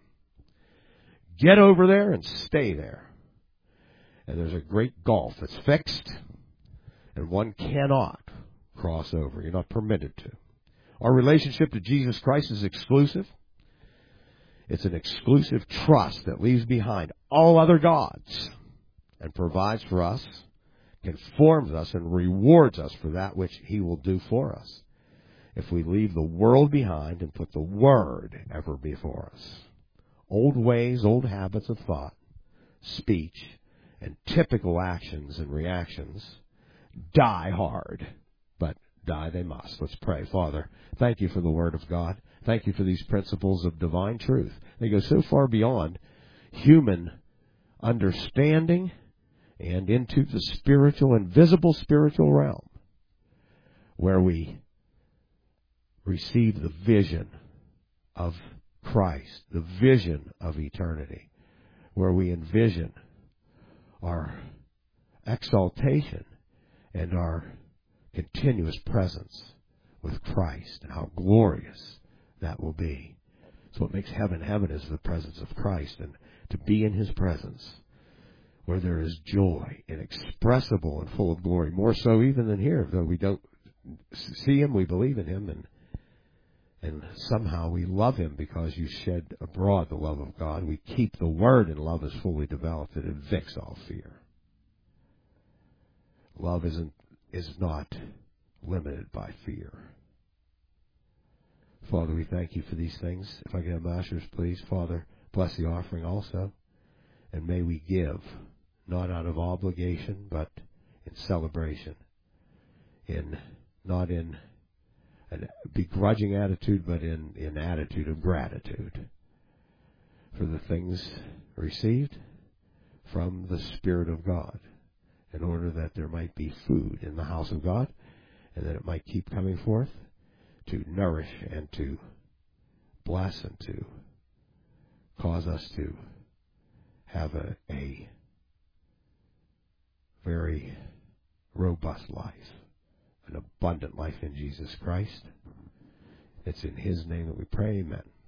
Get over there and stay there. And there's a great gulf that's fixed, and one cannot cross over. You're not permitted to. Our relationship to Jesus Christ is exclusive. It's an exclusive trust that leaves behind all other gods and provides for us, conforms us, and rewards us for that which He will do for us if we leave the world behind and put the Word ever before us. Old ways, old habits of thought, speech, and typical actions and reactions die hard, but die they must. Let's pray. Father, thank you for the Word of God. Thank you for these principles of divine truth. They go so far beyond human understanding and into the spiritual, invisible spiritual realm, where we receive the vision of Christ, the vision of eternity, where we envision our exaltation and our continuous presence with Christ, and how glorious that will be. So what makes heaven heaven is the presence of Christ, and to be in His presence where there is joy, inexpressible and full of glory, more so even than here. Though we don't see Him, we believe in Him, and somehow we love Him because you shed abroad the love of God. We keep the Word, and love is fully developed. It evicts all fear. Love is not limited by fear. Father, we thank you for these things. If I get a master's, please. Father, bless the offering also. And may we give, not out of obligation, but in celebration. Not in a begrudging attitude, but in attitude of gratitude for the things received from the Spirit of God, in order that there might be food in the house of God, and that it might keep coming forth to nourish and to bless and to cause us to have a very robust life, an abundant life in Jesus Christ. It's in His name that we pray. Amen.